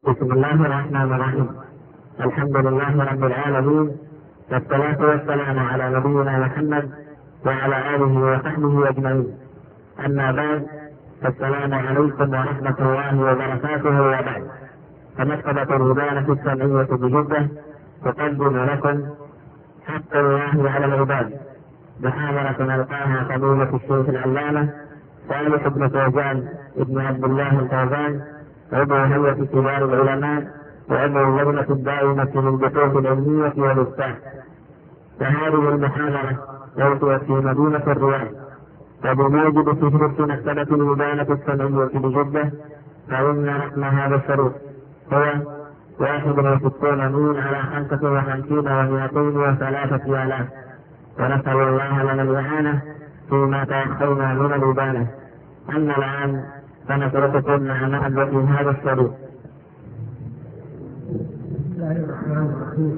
بسم الله الرحمن الرحيم. الحمد لله رب العالمين، والصلاة والسلام على نبينا محمد وعلى آله وصحبه أجمعين. أما بعد، السلام عليكم ورحمة الله وبركاته. وبعد، فمكتبة الهدانة السمعية بجدة تقدم لكم حق الله على العباد محاضرة نلقاها فضيلة الشيخ العلامة صالح بن فوزان ابن عبد الله الفوزان، عضو هيئة كبار العلماء وعضو اللجنة الدائمة للبحوث العلمية والإفتاء. فهذه المحاضرة ألقيت في مدينة الرياض، وبموجب فهرس مكتبة الهدانة السمعية بجدة، فإن رقم هذا الشريط هو 61 على 55 و203 آلاف، ونسأل الله لنا الإعانة فيما تأخرنا من الإبانة. أما الآن فنترككم مع محبة هذا الشريط. بسم الله الرحمن الرحيم.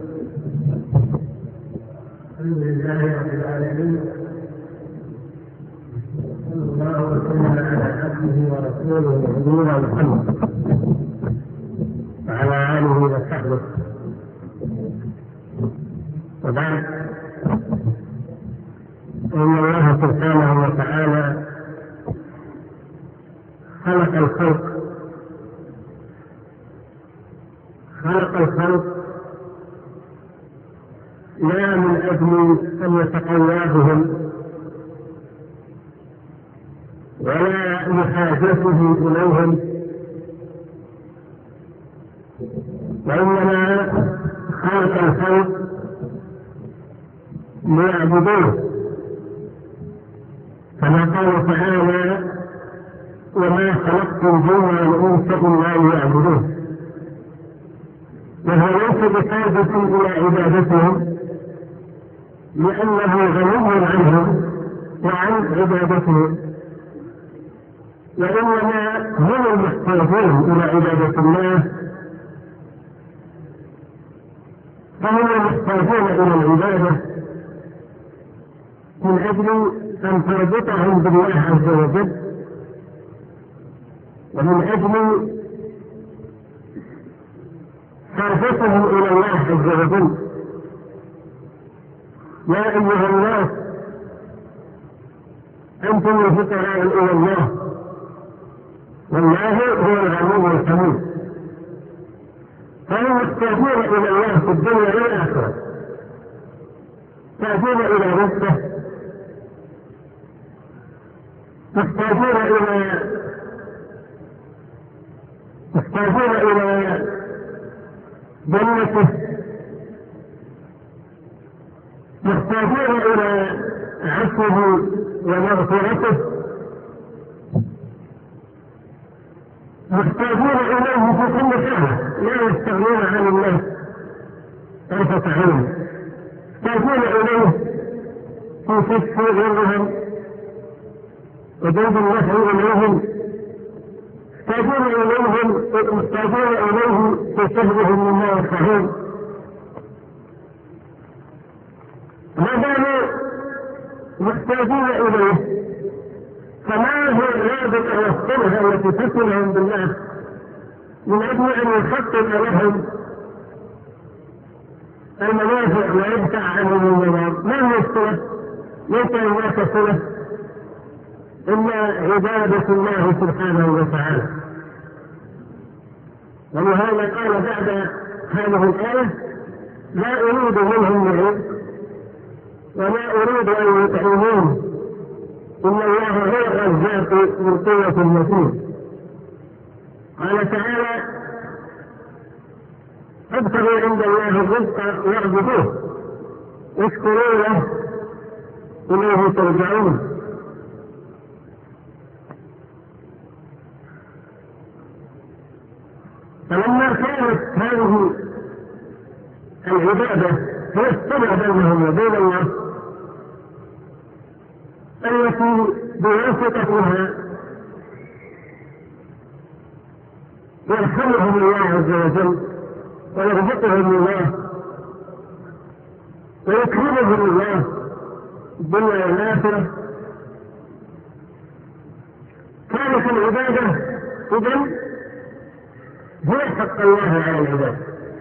الحمد لله رب العالمين، صلى الله وسلم على عبده ورسوله نبينا محمد وعلى آله وصحبه. وبعد، إن الله سبحانه وتعالى خلق الخلق لا من أجل أن يتقوى بهم ولا لحاجته إليهم، وإنما خلق الخلق ليعبدوه، كما قال تعالى: وما خلقت الجن والإنس إلا ليعبدون. وهو ليس بحاجة إلى عبادتهم، لأنه غني عنهم وعن عبادتهم، وإنما هم المحتاجون إلى عبادة الله، فهم محتاجون إلى العبادة من أجل أن تربطهم بالله عز وجل، ومن أجل حاجتهم إلى الله عز وجل. يا أيها الناس أنتم الفقراء إلى الله، والله هو الغني الحميد. فهم محتاجون إلى الله في الدنيا والآخرة، محتاجون إلى رزقه، محتاجون إلى جنته، محتاجون إلى عفوه ومغفرته، محتاجون إليه في كل حال، لا يستغنون عن الله طرفة عين، محتاجون إليه في كشف ضرهم وجلب النفع إليهم، محتاجون إليه في سهرهم من ماء الصحيح. ما داموا محتاجين إليه، فما هو الرابط والصلة التي تصلهم بالله من أجل أن يخطط لهم المنافع ويدفع عنهم المنافع؟ ما هي الصلة؟ ليس هناك صلة إلا عبادة الله سبحانه وتعالى. ولهذا قال بعد هذه الآية: لا أريد منهم رزق ولا أريد أن يطعمون، إن الله هو الرزاق ذو القوة المتين. قال تعالى: ابتغوا عند الله الرزق واعبدوه واشكروا له إليه ترجعون. فلما كانت هذه العبادة هي الصلة بينهم وبين الله التي بواسطتها يرحمهم الله عز وجل ويرزقهم الله ويكرمهم الله في الدنيا والآخرة، كانت العبادة إذن هي هو حق الله على العباد.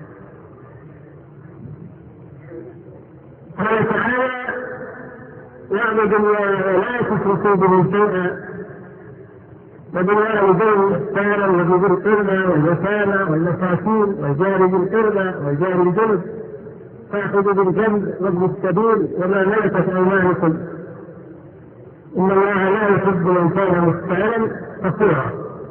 قال تعالى: واعبدوا الله ولا تشركوا به شيئا وبالوالدين إحسانا وبذي القربى واليتامى والمساكين والجار ذي القربى والجار الجنب فاخذوا بالجنب وابن السبيل وما ملكت أيمانكم إن الله لا يحب من كان مختالا فخورا.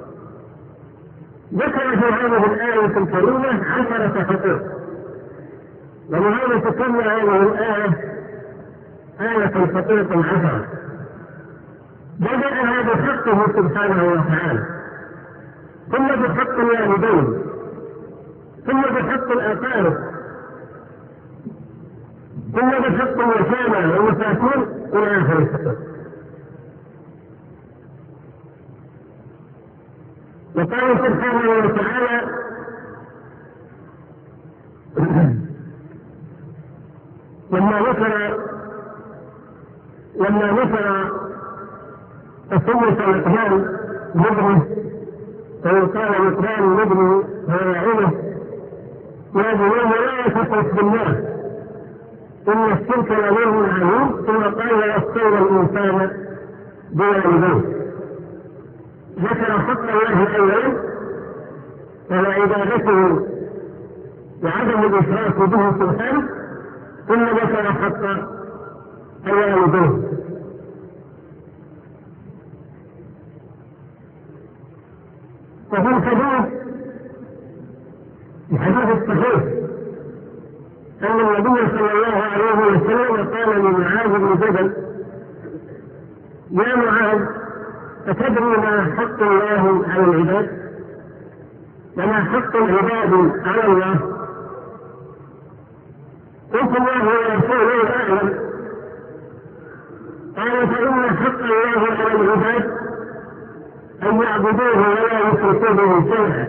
ذكر في هذه الآية الكريمة 10 حقوق، ولهذا تسمى هذه الآية آية الحقوق 10. بدأها بحقه سبحانه وتعالى، ثم بحق الوالدين، ثم بحق الأقارب، ثم بحق اليتامى والمساكين إلى آخر الحقوق. وقال سبحانه وتعالى: لما ذكر تصوف لقمان لابنه، فقال لقمان لابنه ويعظه: يا بني لا تشرك بالله إن الشرك لظلم عظيم، ثم قال: ووصينا الإنسان بوالديه. ذكر حق الله أولا وهو عبادته وعدم الإشراك به سبحانه، ثم ذكر حق الوالدين. وفي الحديث الصحيح أن النبي صلى الله عليه وسلم قال لمعاذ بن جبل: يا معاذ، أتدري ما حق الله على العباد وما حق العباد على الله؟ قلت: الله ورسوله أعلم. قال: فإن حق الله على العباد أن يعبدوه ولا يشركوا به شيئا،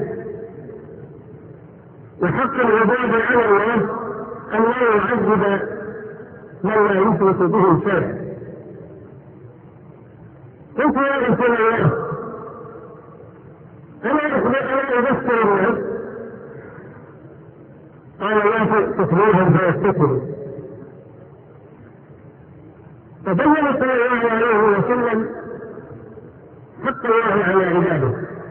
وحق العباد على الله أن لا يعذب من لا يشرك به شيئا. قلت: يا رسول الله، ألا أبشر الناس؟ قال: لا تكفرهم فيستكبروا. فبين صلى الله عليه وسلم حق الله على عباده،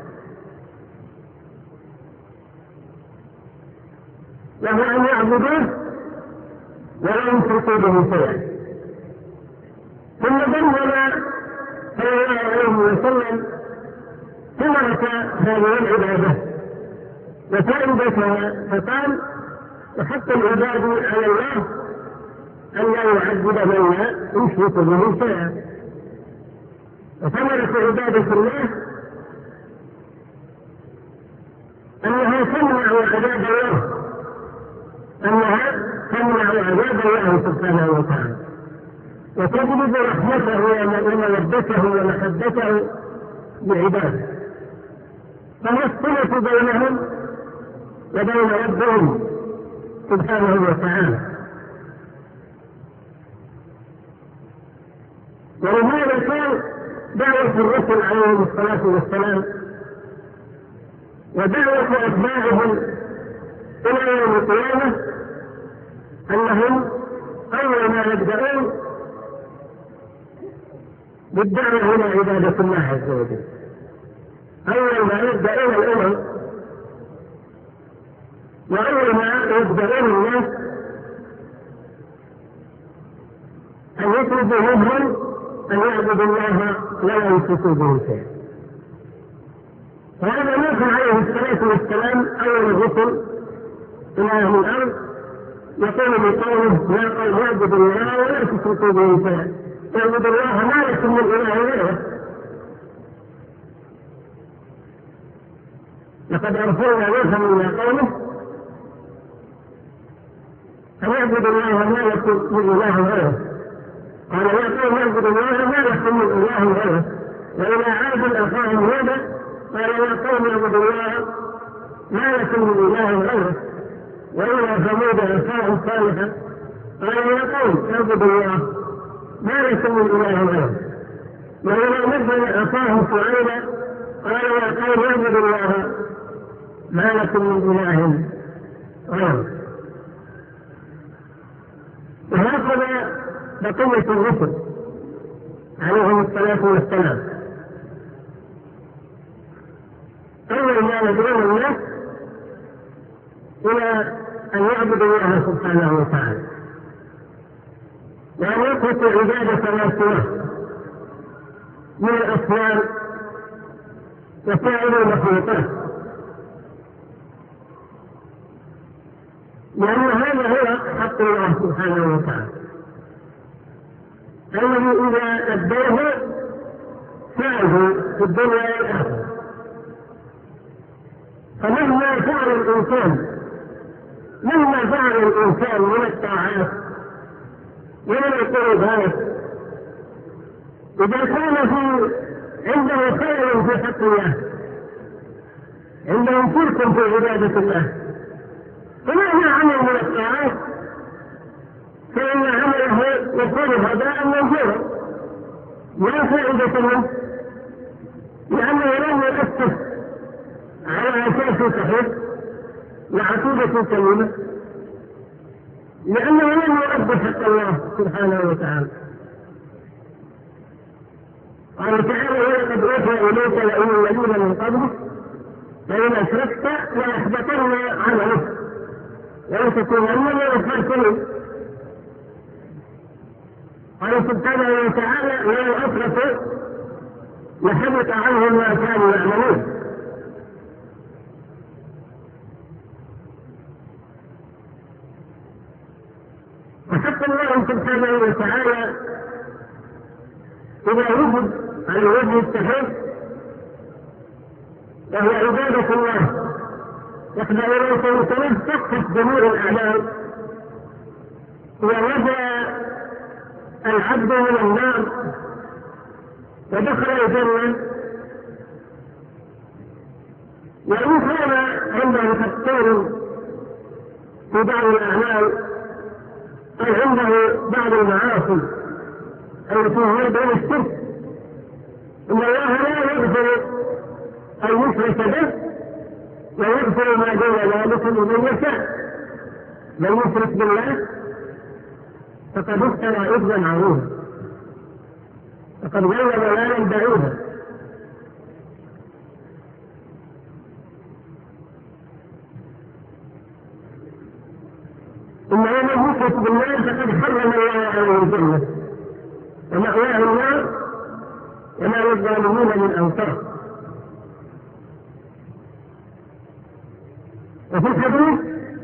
وهو أن يعبدوه ولا يشركوا به شيئا. ثم بين صلى الله عليه وسلم ثمرة هذه العبادة وفائدتها، فقال: وحق العباد على الله أن لا يعذب من لا يشرك به شيئا. وثمرة عبادة الله أنها تمنع عذاب الله، عذاب الله سبحانه وتعالى، وتجلب رحمته ومودته ومحبته بعباده. فهي الصلة بينهم وبين ربهم سبحانه وتعالى. ولهذا كان دعوة الرسل عليهم الصلاة والسلام ودعوة أتباعهم إلى يوم القيامة أنهم أول ما يبدأون بالدعوة إلى عبادة الله عز وجل. أول ما يبدأون الأمم وأول ما يبدأون الناس أن يطلبوا منهم أن يعبدوا الله ولا يشركوا به شيئا. وهذا نوح عليه الصلاة والسلام أول الرسل إلى أهل الأرض يقول لقومه: يا قوم اعبدوا الله ولا تشركوا به شيئا، اعبدوا الله ما لكم من إله غيره. لقد أرسلنا نوحا إلى قومه أن اعبدوا الله ما لكم من إله غيره. قال: يا قوم اعبدوا الله ما لكم من إله غيره. وإلى عاد أخاهم هودا قال: يا قوم اعبدوا الله ما لكم من إله غيره. وإلى ثمود أخاهم صالحا قال: يا قوم اعبدوا الله ما لكم من إله غيره. وإلى مدين أخاهم شعيبا قال: يا قوم اعبدوا الله ما لكم من إله غيره. وهكذا بقية الرسل عليهم الصلاة والسلام، أول ما يدعون الناس إلى أن يعبدوا الله سبحانه وتعالى، وأن يتركوا عبادة ما سواه من الأصنام وسائر المخلوقات، لأن هذا هو حق الله سبحانه وتعالى الذي إذا أدوه فعله في الدنيا والآخرة. فمهما فعل الإنسان من الطاعات ومن القربات، إذا كان عنده خير في حق الله، عنده شرك في عبادة الله، فمهما عمل من الطاعات فإن عمله يكون هباء منثورا لا فائدة منه، لأنه لم يؤسس على أساس صحيح وعقيدة سليمة، لأنه لم يؤدي حق الله سبحانه وتعالى. قال تعالى: ولقد أوحي إليك وإلى الذين من قبلك لئن أشركت ليحبطن عملك ولتكونن من الخاسرين. قال سبحانه وتعالى: لو أشركوا لحبط عنهم ما كانوا يعملون. وحق الله سبحانه وتعالى إذا وجد على الوجه الصحيح وهو عبادة الله يخضع إليه ويتنفس جميع الأعمال، ونجا العبد من النار ودخل الجنة. وإن كان عنده تقصير في بعض الأعمال أو عنده بعض المعاصي التي هي دون الشرك، إن الله لا يغفر أن يشرك به ويغفر ما دون ذلك لمن يشاء. من يشرك بالله فقد افترى إثما عظيما، فقد ضل ضلالا بعيدا. إنما من يشرك بالله فقد حرم الله عليه الجنة ومأواه النار وما للظالمين من أنصار. وفي الحديث: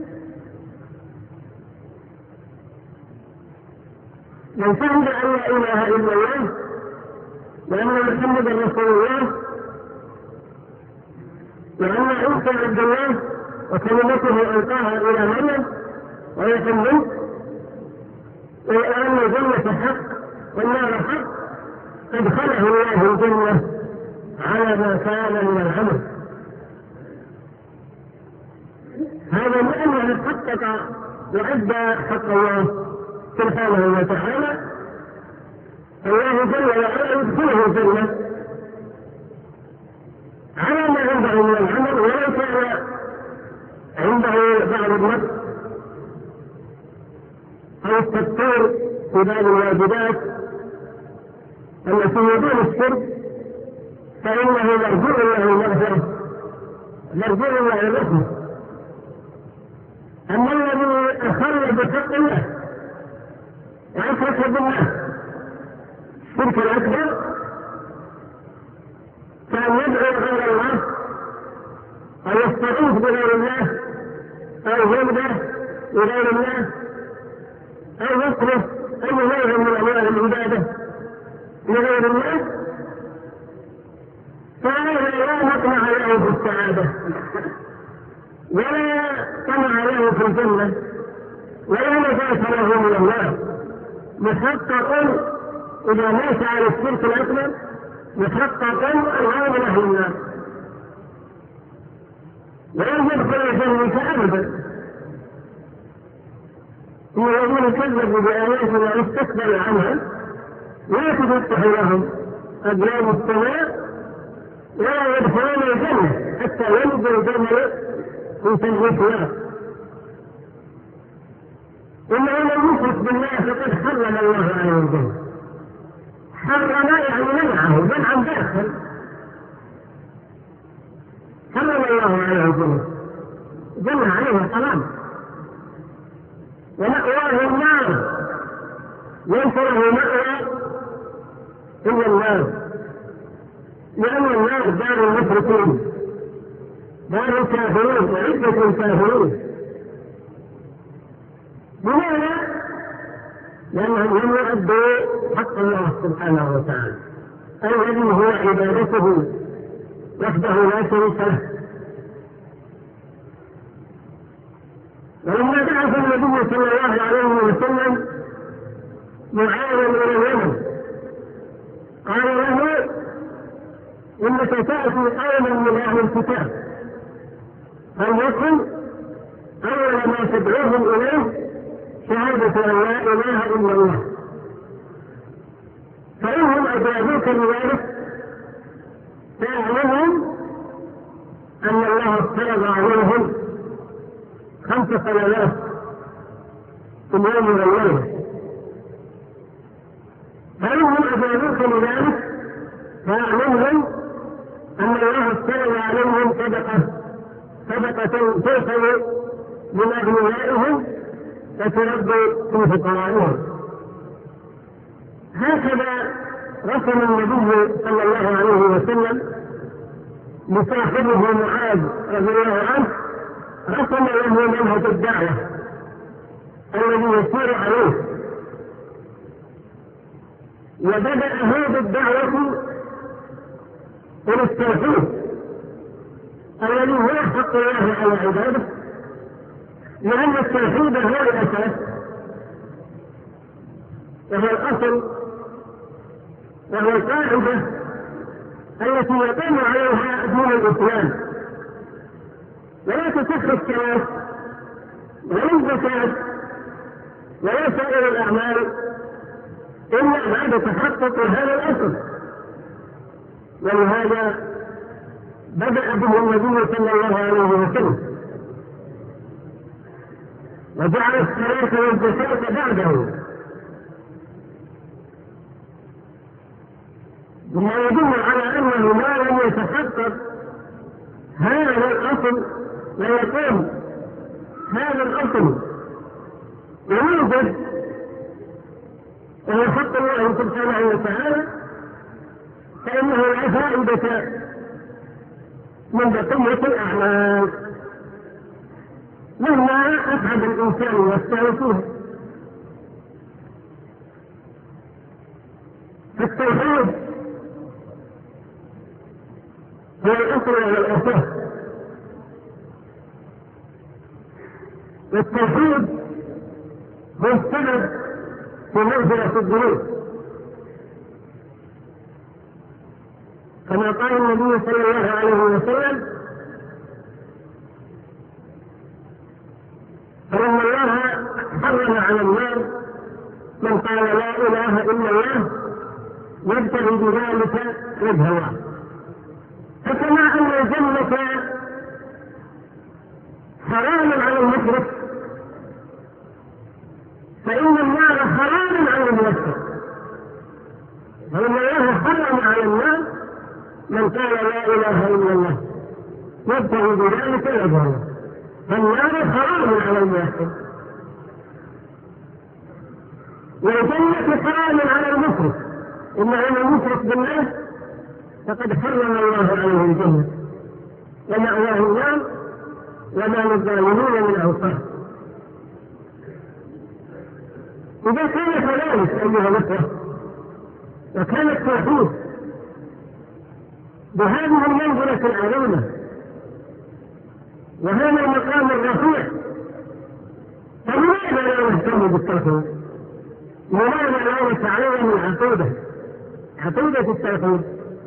من شهد أن لا إله إلا الله وأن محمدا رسول الله وأن عيسى عبد الله وكلمته ألقاها إلى مريم وروح منه، وأن الجنة حق والنار حق، أدخله الله الجنة على ما كان من العمل. هذا لأنه حقق وأدى حق الله سبحانه وتعالى. الله جل وعلا يدخله الجنة على ما عنده من العمل، ولو كان عنده بعض النقص أو التقصير في بعض الواجبات التي دون الشرك، فإنه مرجو له المغفرة، مرجو له الرحمة. أما الذي أخل بحق الله وأشرك بالله الشرك الأكبر كان يدعو غير الله أو يستغيث بغير الله أو يذبح بغير الله أو يصرف أي نوع من أنواع العبادة لغير الله، فهذا لا مطمع له في السعادة ولا طمع له في الجنة ولا نجاة له من النار. محقق إذا مات على الشرك الأكبر محقق العون له النار ولن يدخل الجنة أبدا. إن الذين كذبوا بآياتنا واستكبروا عنها لا تفتح لهم أبواب السماء ولا يدخلون الجنة حتى يلج الجمل في تنوير إنه لم يشرك بالله فقد حرم الله عليه الجنة. حرم يعني منعه منعا داخل، حرم الله عليه الجنة، جنة عليه حرام، ومأواه النار، ليس له مأوى إلا النار، لأن النار دار المشركين، دار الكافرين وعدة الكافرين. لماذا؟ لأنهم لم يؤدوا حق الله سبحانه وتعالى الذي هو عبادته وحده لا شريك له. ولما بعث النبي صلى الله عليه وسلم معاذ إلى اليمن قال له إنك تأتي قوما من أهل الكتاب فليكن أول ما تدعوهم إليه شهادة أن لا إله إلا الله، فإنهم أجابوك بذلك فاعلمهم أن الله افترض عليهم 5 صلوات في اليوم والليلة. فإنهم أجابوك بذلك فاعلمهم أن الله افترض عليهم صدقة تؤخذ من أغنيائهم فترد في فقرائهم. هكذا رسم النبي صلى الله عليه وسلم لصاحبه معاذ رضي الله عنه، رسم له منهج الدعوة الذي يسير عليه، وبدأ هذه الدعوة إلى التوحيد الذي هو حق الله على عباده، لأن التوحيد هو الأساس وهو الأصل وهو القاعدة التي يقوم عليها دين الإسلام، ولا تصح الصلاة ولا الزكاة ولا سائر الأعمال إلا بعد تحقق هذا الأصل. ولهذا بدأ به النبي صلى الله عليه وسلم وجعل الصلاة والزكاة بعده، مما يدل على أنه ما لم يتحقق هذا الأصل ويقوم هذا الأصل ويوجد وهو حق الله سبحانه وتعالى، فإنه لا فائدة من بقية الأعمال مهما أسعد الإنسان والسعي فيه. فالتوحيد هو الأصل والأساس، والتوحيد هو السبب في مغفرة الذنوب، كما قال النبي صلى الله عليه وسلم: فإن الله حرم على النار من قال لا إله إلا الله يبتغي بذلك وجه الله. فكما أن الجنة حرام على المشرك فإن النار حرام على الموحد، فإن الله حرم على النار من قال لا إله إلا الله يبتغي بذلك وجه الله، فالنار حرام على الموحد، والجنة حرام على المشرك، إنه من يشرك بالله فقد حرم الله عليه الجنة ومأواه النار وما للظالمين من أنصار. إذا كان كذلك أيها الأخوة وكان التوحيد بهذه المنزلة العظيمة وهذا المقام الرفيع، فلماذا لا نهتم بالتوحيد؟ لماذا لا نتعلم العقيدة، عقيدة التوحيد؟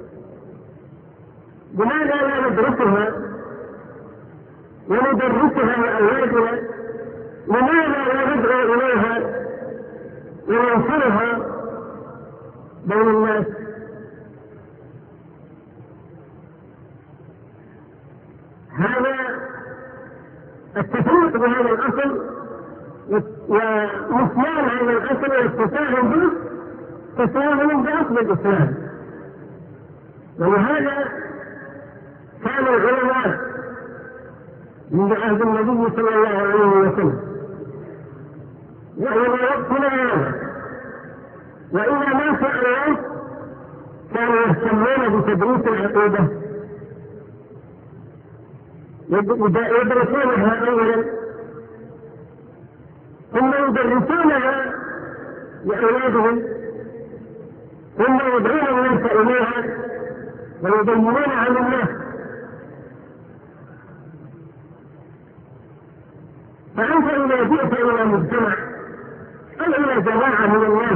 لماذا لا ندرسها وندرسها لأولادنا؟ لماذا لا ندعو إليها وننشرها بين الناس؟ هذا التفريط بهذا الأصل ونسيان هذا الأصل والتساهل به تساهل بأصل الإسلام. ولهذا كان العلماء من عهد النبي صلى الله عليه وسلم وإلى وقتنا هذا وإلى ما شاء الله كانوا يهتمون بتدريس العقيدة، يدرسونها أولا ثم يدرسونها لأولادهم ثم يدعون الناس إليها ويبينونها للناس. فأنت إذا جئت إلى مجتمع أو إلى جماعة من الناس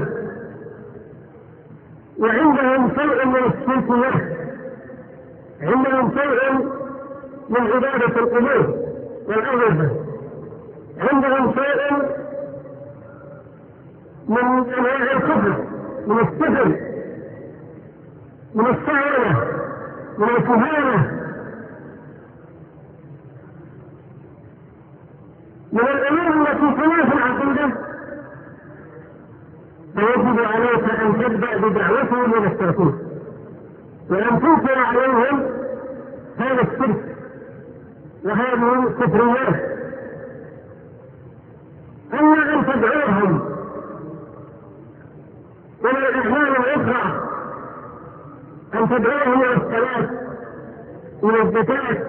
وعندهم شيء من الشركيات، عندهم شيء من عبادة القبور والأضرحة، عندهم شيء من أنواع الكفر، من السحر، من السعيرة، من الكهانة، من الأمور التي خلاف العقيدة، فيجب عليك أن تبدأ بدعوتهم من التوحيد وأن تنكر عليهم هذا الشرك وهذه الكفريات. أما أن تدعوهم إلى الأعمال الأخرى، أن تدعوهم إلى الصلاة، إلى الزكاة،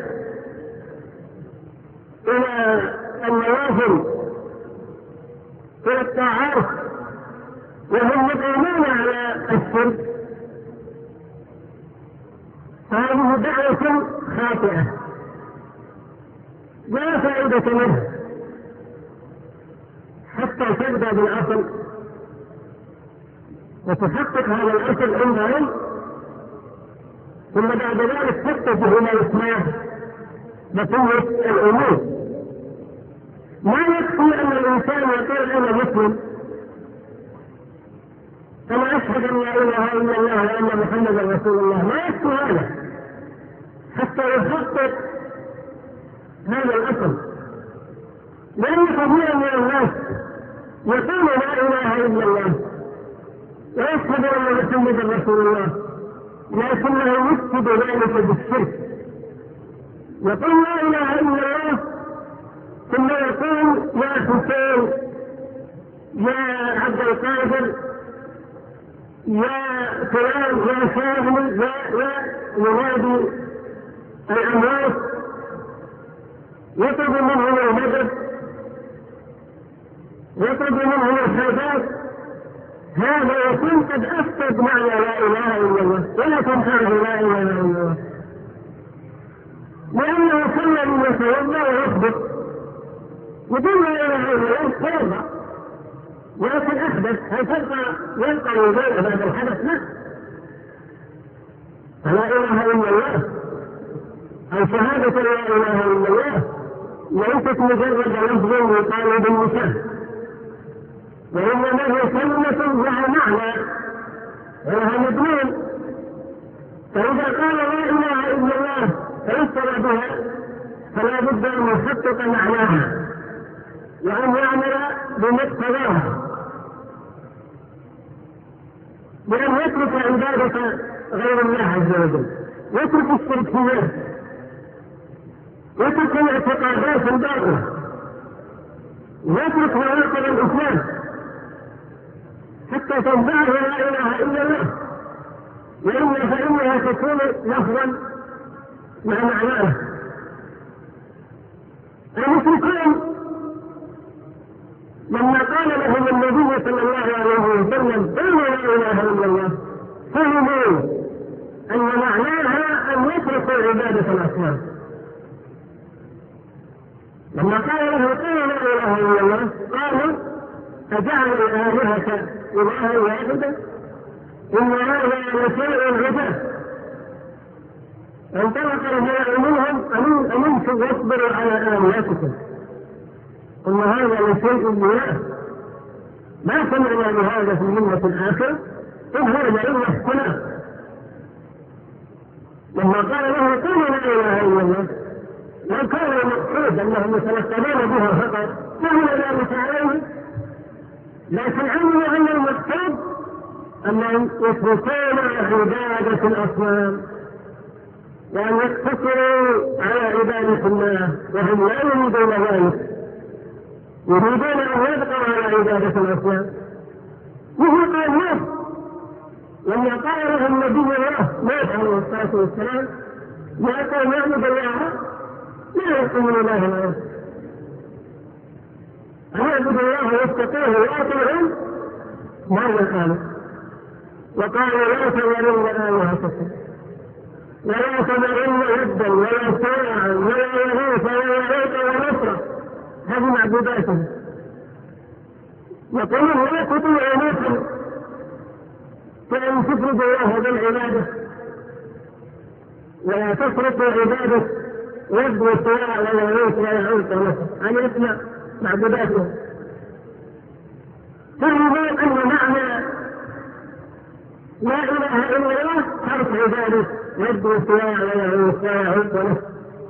إلى النوافل، إلى الطاعات، وهم مقيمون على الشرك، فهذه دعوة خاطئة لا فائدة منها حتى تبدأ بالأصل وتحقق هذا الأصل عندهم، ثم بعد ذلك تتجه إلى إصلاح بقية الأمور. ما يكفي أن الإنسان يقول أنا مسلم، أنا أشهد أن لا إله إلا الله وأن محمدا رسول الله، ما يكفي هذا حتى يحقق هذا الأصل. لأن كثيرا من الناس يقول لا إله إلا الله ويشهد أن محمدا رسول الله، لكنه يفسد ذلك بالشرك. يقول لا إله إلا الله ثم يقول يا حسين، يا عبد القادر، يا فلان، يا شاذلي، يا ينادي الأموات، يطلب منهم المدد، يطلب منهم الحاجات. هذا يكون قد أفسد معنى لا إله إلا الله ولا تنفعه لا إله إلا الله، لأنه كل من يتوضأ ويصدق يقول لا إله إلا الله فيرضى، ولكن أحدث هل تبقى يلقى الوضوء بعد الحدث؟ لا. فلا إله إلا الله أو شهادة لا إله إلا الله ليست مجرد لفظ يقال باللسان، وإنما هي كلمة لها معنى ولها مضمون. فإذا قال لا إله إلا الله فيشترى بها فلا بد أن يحقق معناها وأن يعمل بمقتضاها، وأن يترك عبادة غير الله عز وجل، يترك الشركيات، يترك الاعتقادات الباطلة، يترك مواقف الإسلام حتى تنفعه لا إله إلا الله، وإلا فإنها تكون لفظا مع معناه. المشركون لما قال لهم النبي صلى الله عليه وسلم قولوا لا إله إلا الله فهموا أن معناها أن يتركوا عبادة الأصنام. لما قال له قولوا لا إله إلا الله قالوا أجعل الآلهة إلها واحدة إن هذا لشيء عجاب. انطلق الملأ منهم أمنتم واصبروا على آلهتكم إن هذا لشيء مياه ما سمعنا بهذا في الملة الآخرة إن هذا إلا اختلاف. لما قال له قولوا لا إله إلا الله لو كان المقصود أنهم يتلقبون بها فقط فهو ذلك عليه، لكن علموا أن المقصود أنهم يتركون عبادة الأصنام وأن يقتصروا على عبادة الله، وهم لا يريدون ذلك، يريدون أن يبقوا على عبادة الأصنام. وهو قال نوح لما قال له النبي الله نوح عليه الصلاة والسلام يا قوم اعبدوا الله لا يقوم الله إلا أن اعبدوا الله واتقوه وأطيعوه ماذا قالوا؟ وقالوا لا تذرن آلهتكم ولا تذرن ودا ولا سواعا ولا يغوث ولا يعوق ونصرا، هذه معبوداتهم. يقولون لا تطيعوا نوحا فإن تفردوا الله بالعبادة ولا تفرقوا عبادة ود وسواع ولا يغوث ولا يعوق ونصرا، هذه اسماء معبوداتهم. فهموا أن معنى لا إله إلا الله ترك عبادة ود وسواع ولا يغوث ولا يعوق ونصرا.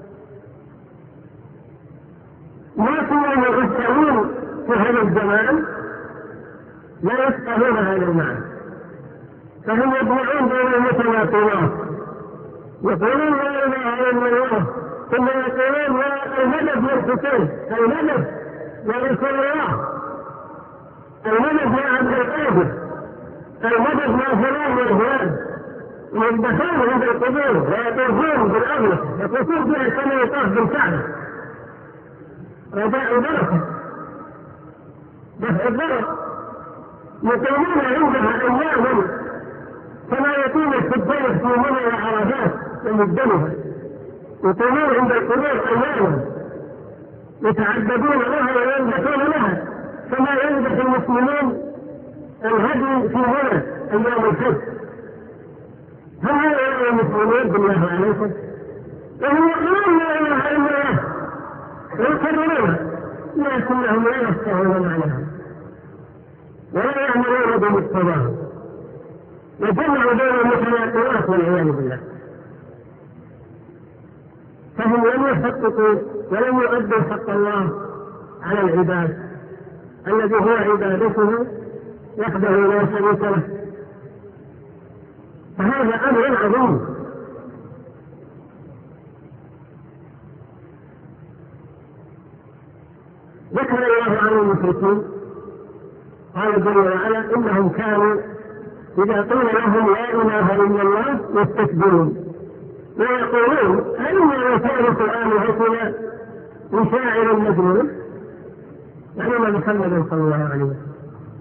لكن المغفلين في هذا الزمان لا يفقهون هذا المعنى، فهم يجمعون بين المتناقضات، يقولون لا اله الا الله ثم يقولون المدد للحسين، المدد لرسول الله، المدد لعبد القادر، المدد مع فلان وفلان، ويذبحون عند القبور ويطوفون بالأرض يطوفون بها كما يطاف بالكعبة رجاء البركة دفع الضرر، يقيمون عندها أياما كما يقيم الحجاج في منى وعرفات ومزدلفة، يقيمون عند القبور أياما يتعبدون لها ويذبحون لها كما يذبح المسلمون الهدي في منى أيام الحج. هل هؤلاء المسلمين بالله عليكم؟ وهم يقولون لا إله إلا الله ويكررونها لكنهم لا يفقهون معناها ولا يعملون بمقتضاها، وجمعوا بين المتناقضات والعياذ بالله. فهم لم يحققوا ولم يؤدوا حق الله على العباد الذي هو عبادته وحده لا شريك له، فهذا أمر عظيم. ذكر الله عن المشركين قال جل وعلا إنهم كانوا إذا قيل لهم لا إله إلا الله يستكبرون ويقولون أئنا لتارك آلهتنا لشاعر مجنون، يعني محمد صلى الله عليه وسلم.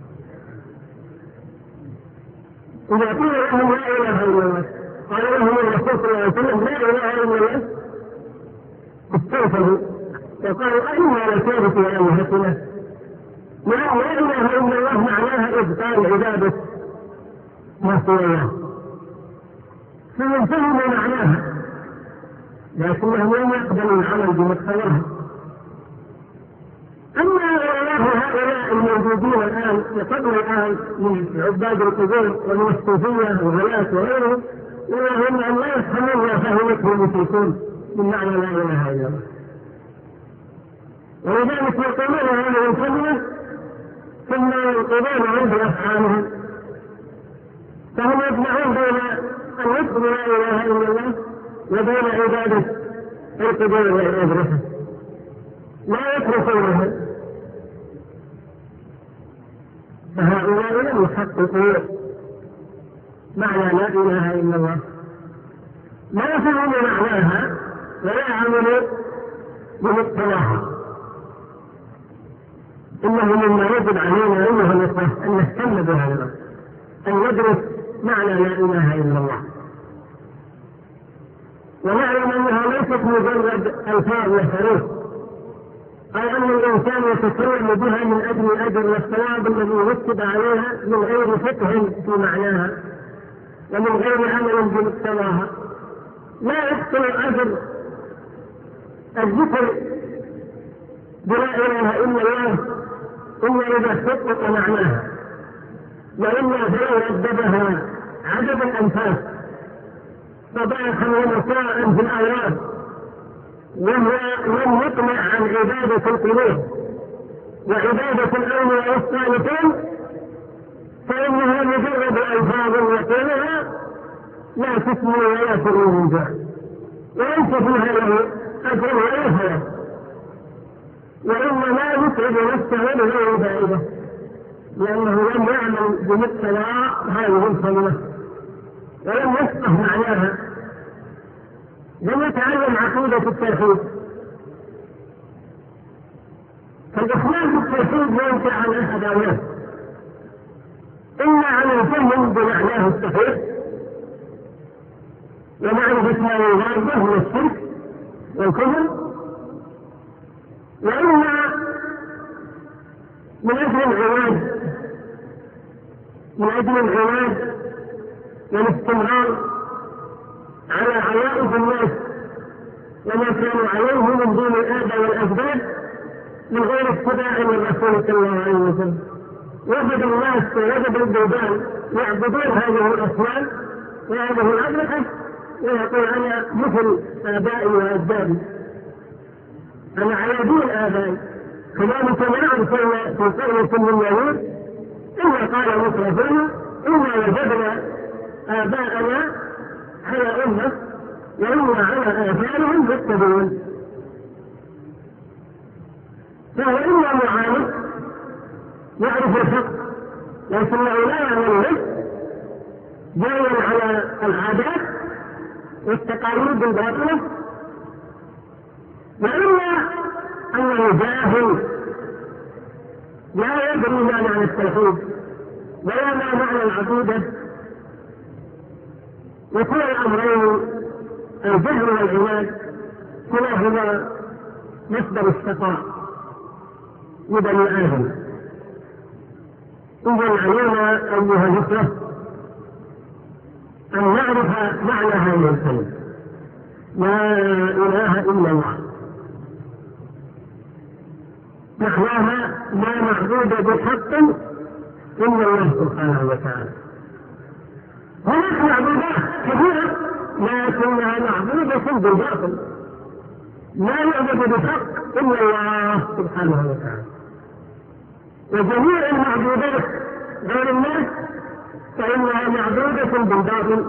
إذا قيل لهم لا إله إلا الله قال لهم الرسول صلى الله عليه وسلم لا إله إلا الله استغفروا وقالوا أئنا لتارك آلهتنا، لا إله إلا الله معناها إبطال عبادة ما سوى الله، فمن فهموا معناها لكنهم لم يقبلوا العمل بمقتضاها. أما والله هؤلاء الموجودين الآن قبل الآن من عباد القبور ومن الصوفية والغلاة وغيرهم وهم أن لا يفهمون ما فهمته المشركون من معنى لا إله إلا الله، ولذلك يقولون هذه الكلمة ثم ينقضون عند أفعالهم، فهم يجمعون بين أن يذكروا لا إله إلا الله وبين عبادة القبور والأضرحة لا يتركونها. فهؤلاء لم يحققوا معنى لا إله إلا الله، ما يفهمون معناها ولا يعملوا بمقتضاها. إنه مما يجب علينا أيها الإخوة أن نهتم بهذا الأمر، أن ندرس معنى لا إله إلا الله، ونعلم أنها ليست مجرد ألفاظ وحروف، أي أن الإنسان يتكلم بها من أجل الأجر والثواب الذي رتب عليها من غير فقه في معناها ومن غير عمل بمقتضاها. لا يحصل أجر الذكر بلا إله إلا الله إلا إذا حقق معناها، وإلا فلو رددها عدد الأنفاس صباحا ومساء في الأوراق وهو لم يطلع عن عبادة القلوب وعبادة الأولياء الصالحين، فإنها مجرد ألفاظ يقولها لا تسمي ولا تغني بها، وليس فيها له أجر ولا ثواب، وإنما يتعب نفسه بغير فائدة، لأنه لم يعمل بمقتضى هذه الكلمة ولم يفقه معناها، لم يتعلم عقيدة التوحيد. فالإخلاص بالتوحيد لا ينفع عن أحد أوله إلا عن الفهم بمعناه الصحيح ومعرفة ما يضاده من الشرك والكفر، وإلا من أجل العناد والاستمرار على عوائد الناس وما كانوا عليه من دين الآباء والأجداد من غير اتباع للرسول صلى الله عليه وسلم. وجد الناس ووجد البلدان يعبدون هذه الأصنام وهذه الأضرحة ويقول أنا مثل آبائي وأجدادي، أنا على دين آبائي. كذلك ما أرسلنا في قرية من اليهود إلا قال مترفون إنا وجدنا آباءنا على أمة وإنا على آثارهم يقتدون. فهو إلا معاند يعرف الحق لكنه لا يعمل به، جايا على العادات والتقاليد الباطلة، وإلا أنه جاهل لا يدري ما معنى التوحيد ولا ما معنى العقيدة. وكلا الأمرين الجهل والعناد كلاهما مصدر الشقاء لبني آدم. إذا علينا أيها الإخوة أن نعرف معنى هذه الكلمة لا إله إلا الله، معناها لا معبود بحق إلا الله سبحانه وتعالى. هناك معبودات كثيرة لكنها معبودة بالباطل، لا يعبد بحق إلا الله سبحانه وتعالى. وجميع المعبودات غير الناس فإنها معبودة بالباطل،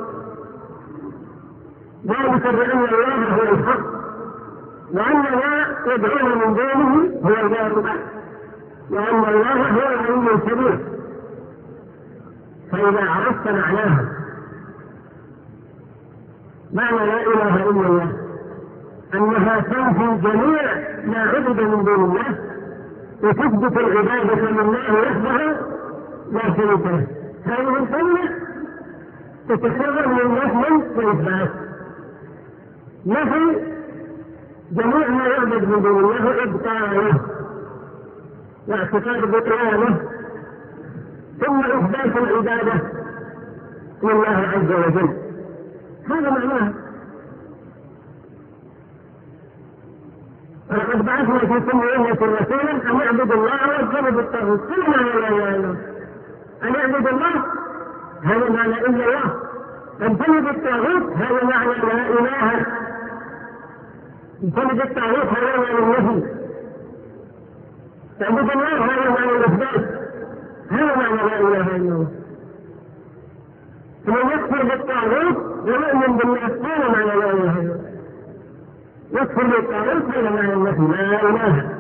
ذلك بأن الله هو الحق وأن ما يدعون من دونه هو الباطل، وأن الله هو العلي الكبير. فإذا عرفت معناها معنى لا إله إلا الله أنها تنفي جميع ما عبد من دون الله وتثبت العبادة لله وحده لا شريك له، هذه الكلمة تتكرر من نفي وإثبات. نفي جميع ما يعبد من دون الله إبطاله واعتقاد بطلانه، ثم إثبات العبادة لله عز وجل. هذا معناه. ولقد بعثنا في كل أمة رسولا أن يعبدوا الله واجتنبوا الطاغوت. كل معنى لا إله إلا الله أن يعبد الله هذا معنى إلا الله، اجتنبوا الطاغوت هذا معنى لا إله، اجتنبوا الطاغوت هذا معنى النفي، تعبد الله هذا معنى الإثبات، هذا معنى لا إله إلا الله. فمن يكفر بالطاغوت ويؤمن بالله هذا معنى لا إله إلا الله. يكفر بالطاغوت هذا معنى النفي لا إله،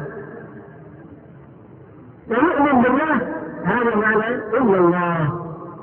ويؤمن بالله هذا معنى إلا الله.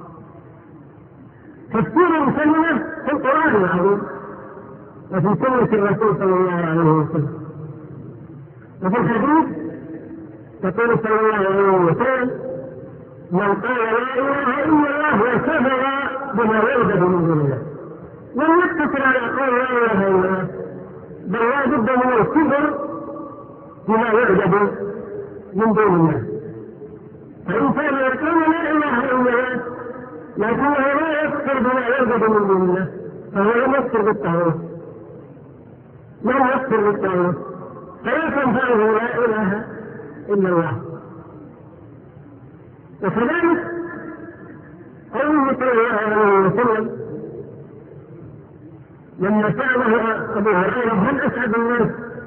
تفسير الكلمة في القرآن العظيم وفي سنة الرسول صلى الله عليه وسلم. وفي الحديث تقول صلى الله عليه وسلم من قال لا إله إلا الله وكفر بما يعبد من دون الله. لم يقتصر على قول لا إله إلا الله، بل لا بد من الكفر بما يعبد من دون الله. فالإنسان يقول لا إله إلا الله لكنه لا يكفر بما يعبد من دون الله، فهو لم يكفر بالطاغوت، لم يكفر بالطاغوت، فلا تنفعه لا إله إلا الله. وكذلك قوله صلى الله عليه وسلم لما سأله أبو هريرة من أسعد الناس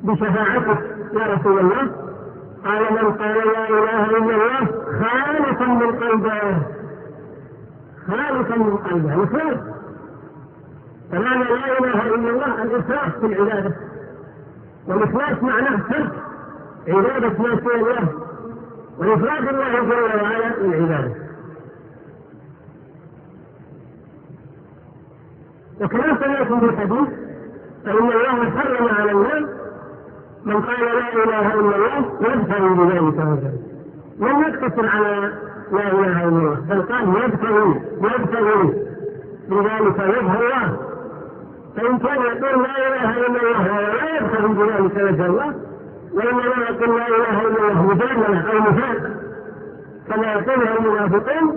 بشفاعتك يا رسول الله؟ قال من قال لا إله إلا الله خالصا من قلبه، خالصا من قلبه، الإخلاص. فمعنى لا إله إلا الله الإخلاص في العبادة، والإخلاص معناه ترك عبادة ما سوى الله وإفراد الله جل وعلا بالعبادة. وكما سمعتم في الحديث فإن الله حرم على الناس من قال لا إله إلا الله يبتغي بذلك وجهه، لم يقتصر على لا إله إلا الله بل قال يبتغي بذلك وجه الله. فإن كان يقول لا إله إلا الله ولا يبتغي بذلك وجه الله، وإنما يقول لا إله إلا الله مجاملة أو مثال كما يقولها المنافقون،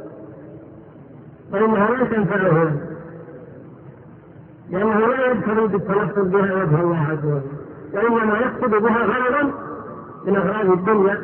فإنها لا تنفعه، لأنه لا يبتغي بالتلفظ بها وجه الله عز وجل، وإنما يقصد بها غرضا من أغراض الدنيا.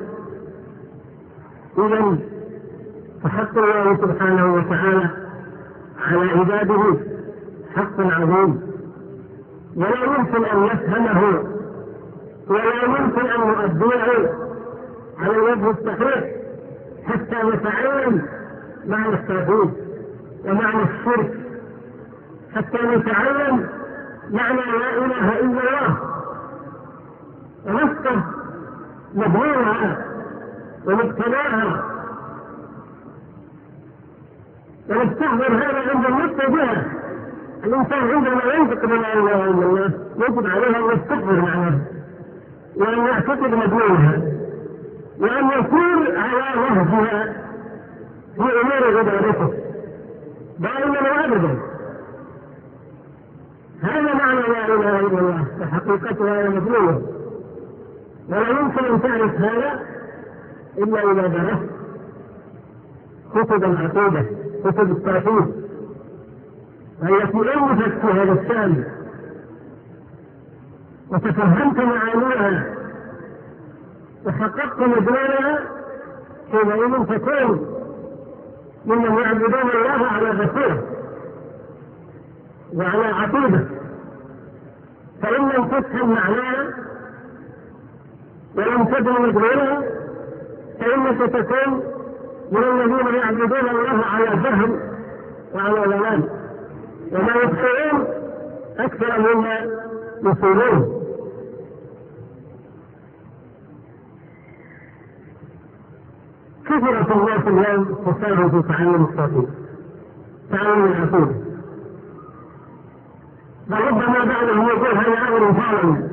إذن فحق الله سبحانه وتعالى على عباده حق عظيم، ولا يمكن أن نفهمه ولا يمكن أن نؤديه على الوجه الصحيح حتى نتعلم معنى التوحيد ومعنى الشرك، حتى نتعلم معنى لا إله إلا الله ونفقه مضمونها ومقتضاها، ونستحضر هذا عند النطق بها. الإنسان عندما ينطق بلا إله إلا الله يجب عليه أن يستحضر معناها وأن يعتقد مضمونها وأن يكون على وجهها في أمور عبادته دائما وأبدا. هذا معنى لا إله إلا الله وحقيقتها ومضمونها، ولا يمكن أن تعرف هذا إلا إذا درست كتب العقيدة، كتب التوحيد، والتي ألفت في هذا الشأن وتفهمت معانيها وحققت مدلولها، حينئذ تكون ممن يعبدون الله على بصيرة وعلى عقيدة. فإن لم تفهم معناها ولم تدري مدلولها فإنك تكون من الذين يعبدون الله على جهل وعلى ضلال، وما يخطئون أكثر مما يصيبون. كثرة الناس اليوم تساهم في تعلم التوحيد، تعلم العقيدة، بل ربما بعضهم يقول هذا أمر فعلا.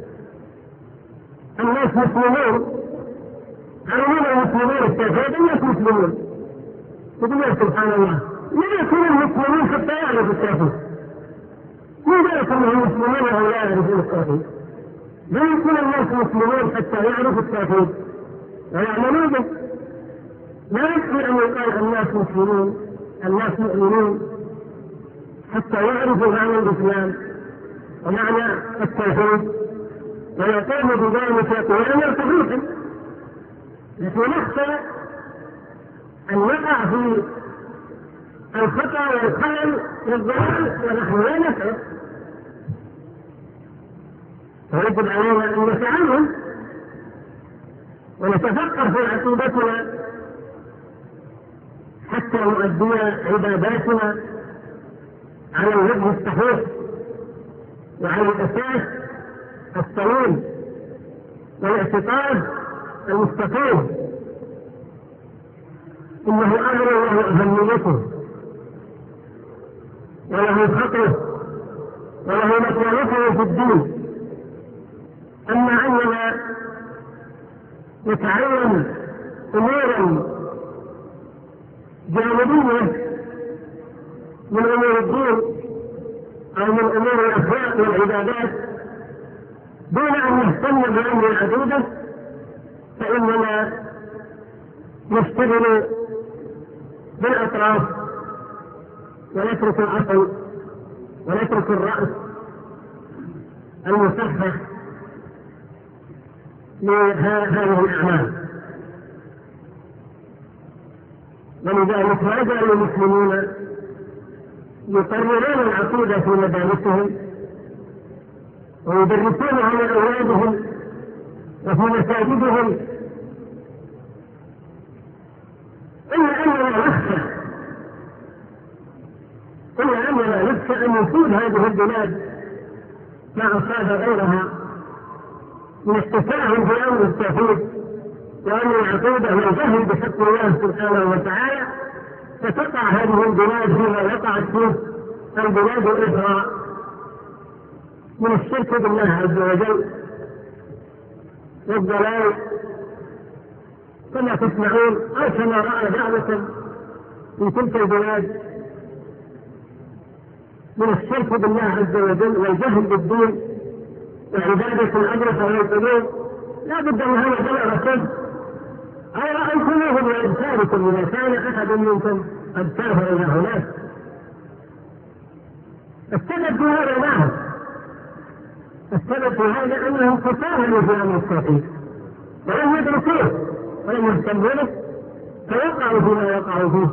الناس مسلمون، علمون المسلمون التوحيد، الناس مسلمون، يقول سبحان الله لا يكون المسلمون حتى يعرفوا التوحيد، ماذا يكون المسلمون أو لا يعرفون التوحيد؟ لا يكون الناس مسلمون حتى يعرفوا التوحيد ويعملون به. لا يكفي أن يقال الناس مسلمون، الناس مؤمنون، حتى يعرفوا معنى الإسلام ومعنى التوحيد ويقوموا بذلك قياما صحيحا. لكن نخشى أن نقع في الخطأ والخلل والضلال ونحن لا نفعل، فيجب علينا أن نتعلم ونتفكر في عقيدتنا حتى نؤدي عباداتنا على الوجه الصحيح وعلى الأساس السليم والاعتقاد المستقيم. إنه أمر له أهميته وله خطره وله مكانته في الدين. أما أننا نتعلم أمورا جانبية من أمور الدين أو من أمور الأخلاق والعبادات دون أن نهتم بأمر العقيدة، فإننا نشتغل بالأطراف ونترك الأصل ونترك الرأس المصحح لهذه الأعمال. ولذلك ما زال المسلمون يقررون العقيدة في مدارسهم ويدرسونها لأولادهم وفي مساجدهم، إلا أننا نخشى أن يصيب هذه البلاد ما أصاب غيرها من التساهل في أمر التوحيد وأمر العقيدة والجهل بحق الله سبحانه وتعالى، فتقع هذه البلاد فيما وقعت فيه البلاد الأخرى من الشرك بالله عز وجل والضلال، كما تسمعون أو كما رأى بعضكم في تلك البلاد من الشرك بالله عز وجل والجهل بالدين وعبادة الأبرص والقلوب. لا بد من هذا بلغ كذب. أو رأيتموه بأبصاركم إذا كان أحد منكم قد سافر إلى هناك. السبب في هذا معه، السبب في هذا أنهم تساهلوا في أمر التوحيد ولم يدرسوه ولم يهتموا به فوقعوا فيما وقعوا فيه.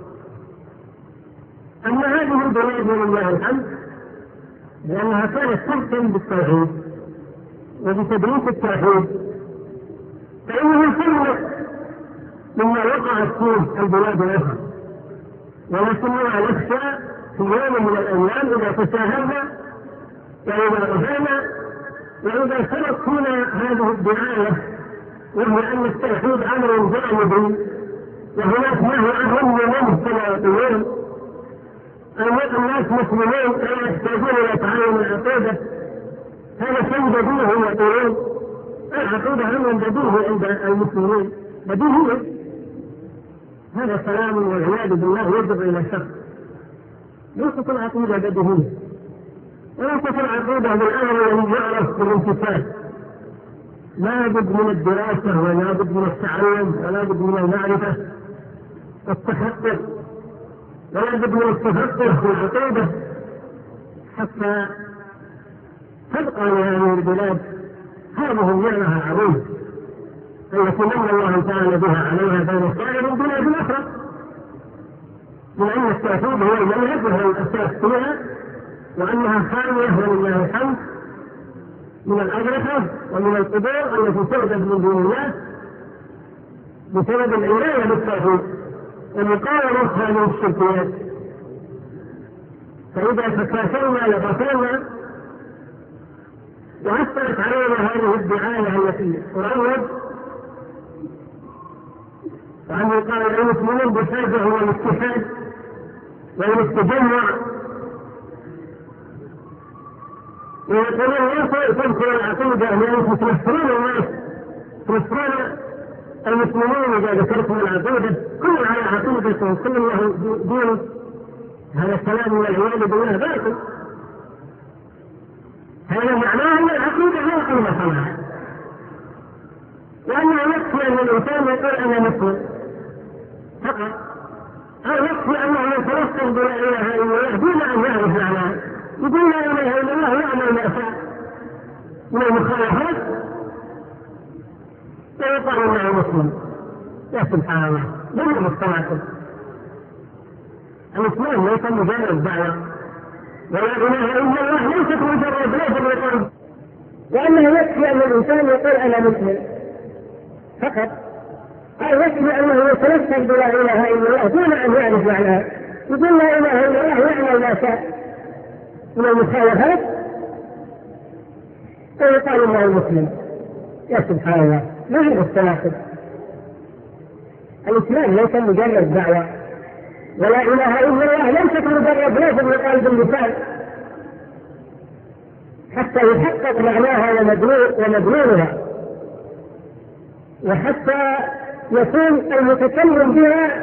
أما هذه البلاد ولله الحمد لأنها كانت تهتم بالتوحيد وبتدريس التوحيد، فإنه سلم مما وقعت فيه البلاد الأخرى، ولكننا نخشى في يوم من الأيام إذا تساهلنا وإذا رجعنا وإذا سلك فينا هذه الدعاية، وهو أن التوحيد أمر جانبي وهناك ما هو أهم منه كما يقولون الناس مسلمين لا يحتاجون إلى تعلم العقيدة، هذا شيء بديهي يقولون العقيدة أمر بديهي عند المسلمين، بديهي. هذا كلام والعياذ بالله يرجع إلى شخص. ليست العقيدة بديهية، وليست العقيدة بالأمر الذي يعرف بالانتفاع، لا بد من الدراسة ولا بد من التعلم ولا بد من المعرفة والتحقق ولا بد من التفقه في العقيدة حتى تبقى لهذه البلاد هذه النعمة العظيمة التي من الله تعالى بها عليها بين سائر البلاد الأخرى، من أن التوحيد هو المنهج وهو الأساس فيها، وأنها خالية ولله الحمد من الأجرحة ومن القبور التي تعبد من دون الله بسبب العناية بالتوحيد ومقاومة هذه الشركيات. فإذا تكاسلنا لبطلنا وأثرت علينا هذه الدعاية التي تروج وأن يقال المسلمين بحاجة هو الاتحاد والتجمع، ويقولون لا تذكر العقيدة لأنكم تنفرون الناس، تنفرون المسلمين إذا ذكرتم العقيدة كل على عقيدة كل له دين. هذا الكلام والعياذ بالله باطل. هذا معناه أن العقيدة لا قيمة لها، وأنه يكفي أن الإنسان يقول أنا مسلم فقط، أو يكفي أنه يتوسل بلا إله إلا الله دون أن يعرف معناه، يقول لا إله إلا الله يعمل ما شاء من المخالفات ويقال انه مسلم. يا سبحان الله، من مصطلحكم؟ الاسلام ليس مجرد دعوه، ولا اله الا الله ليست مجرد لازم يقول، وانه يكفي ان الانسان يقول انا مسلم فقط، او يكفي انه يتلفظ بلا اله الا الله دون ان يعرف معناها، يقول لا اله الا الله يعمل ما شاء من المخالفات ويقال انه مسلم. يا سبحان الله، ما هي التناقض؟ الإسلام ليس مجرد دعوة، ولا إله إلا الله ليست مجرد لازم يقال باللسان حتى يحقق معناها ومدلولها، وحتى يكون المتكلم بها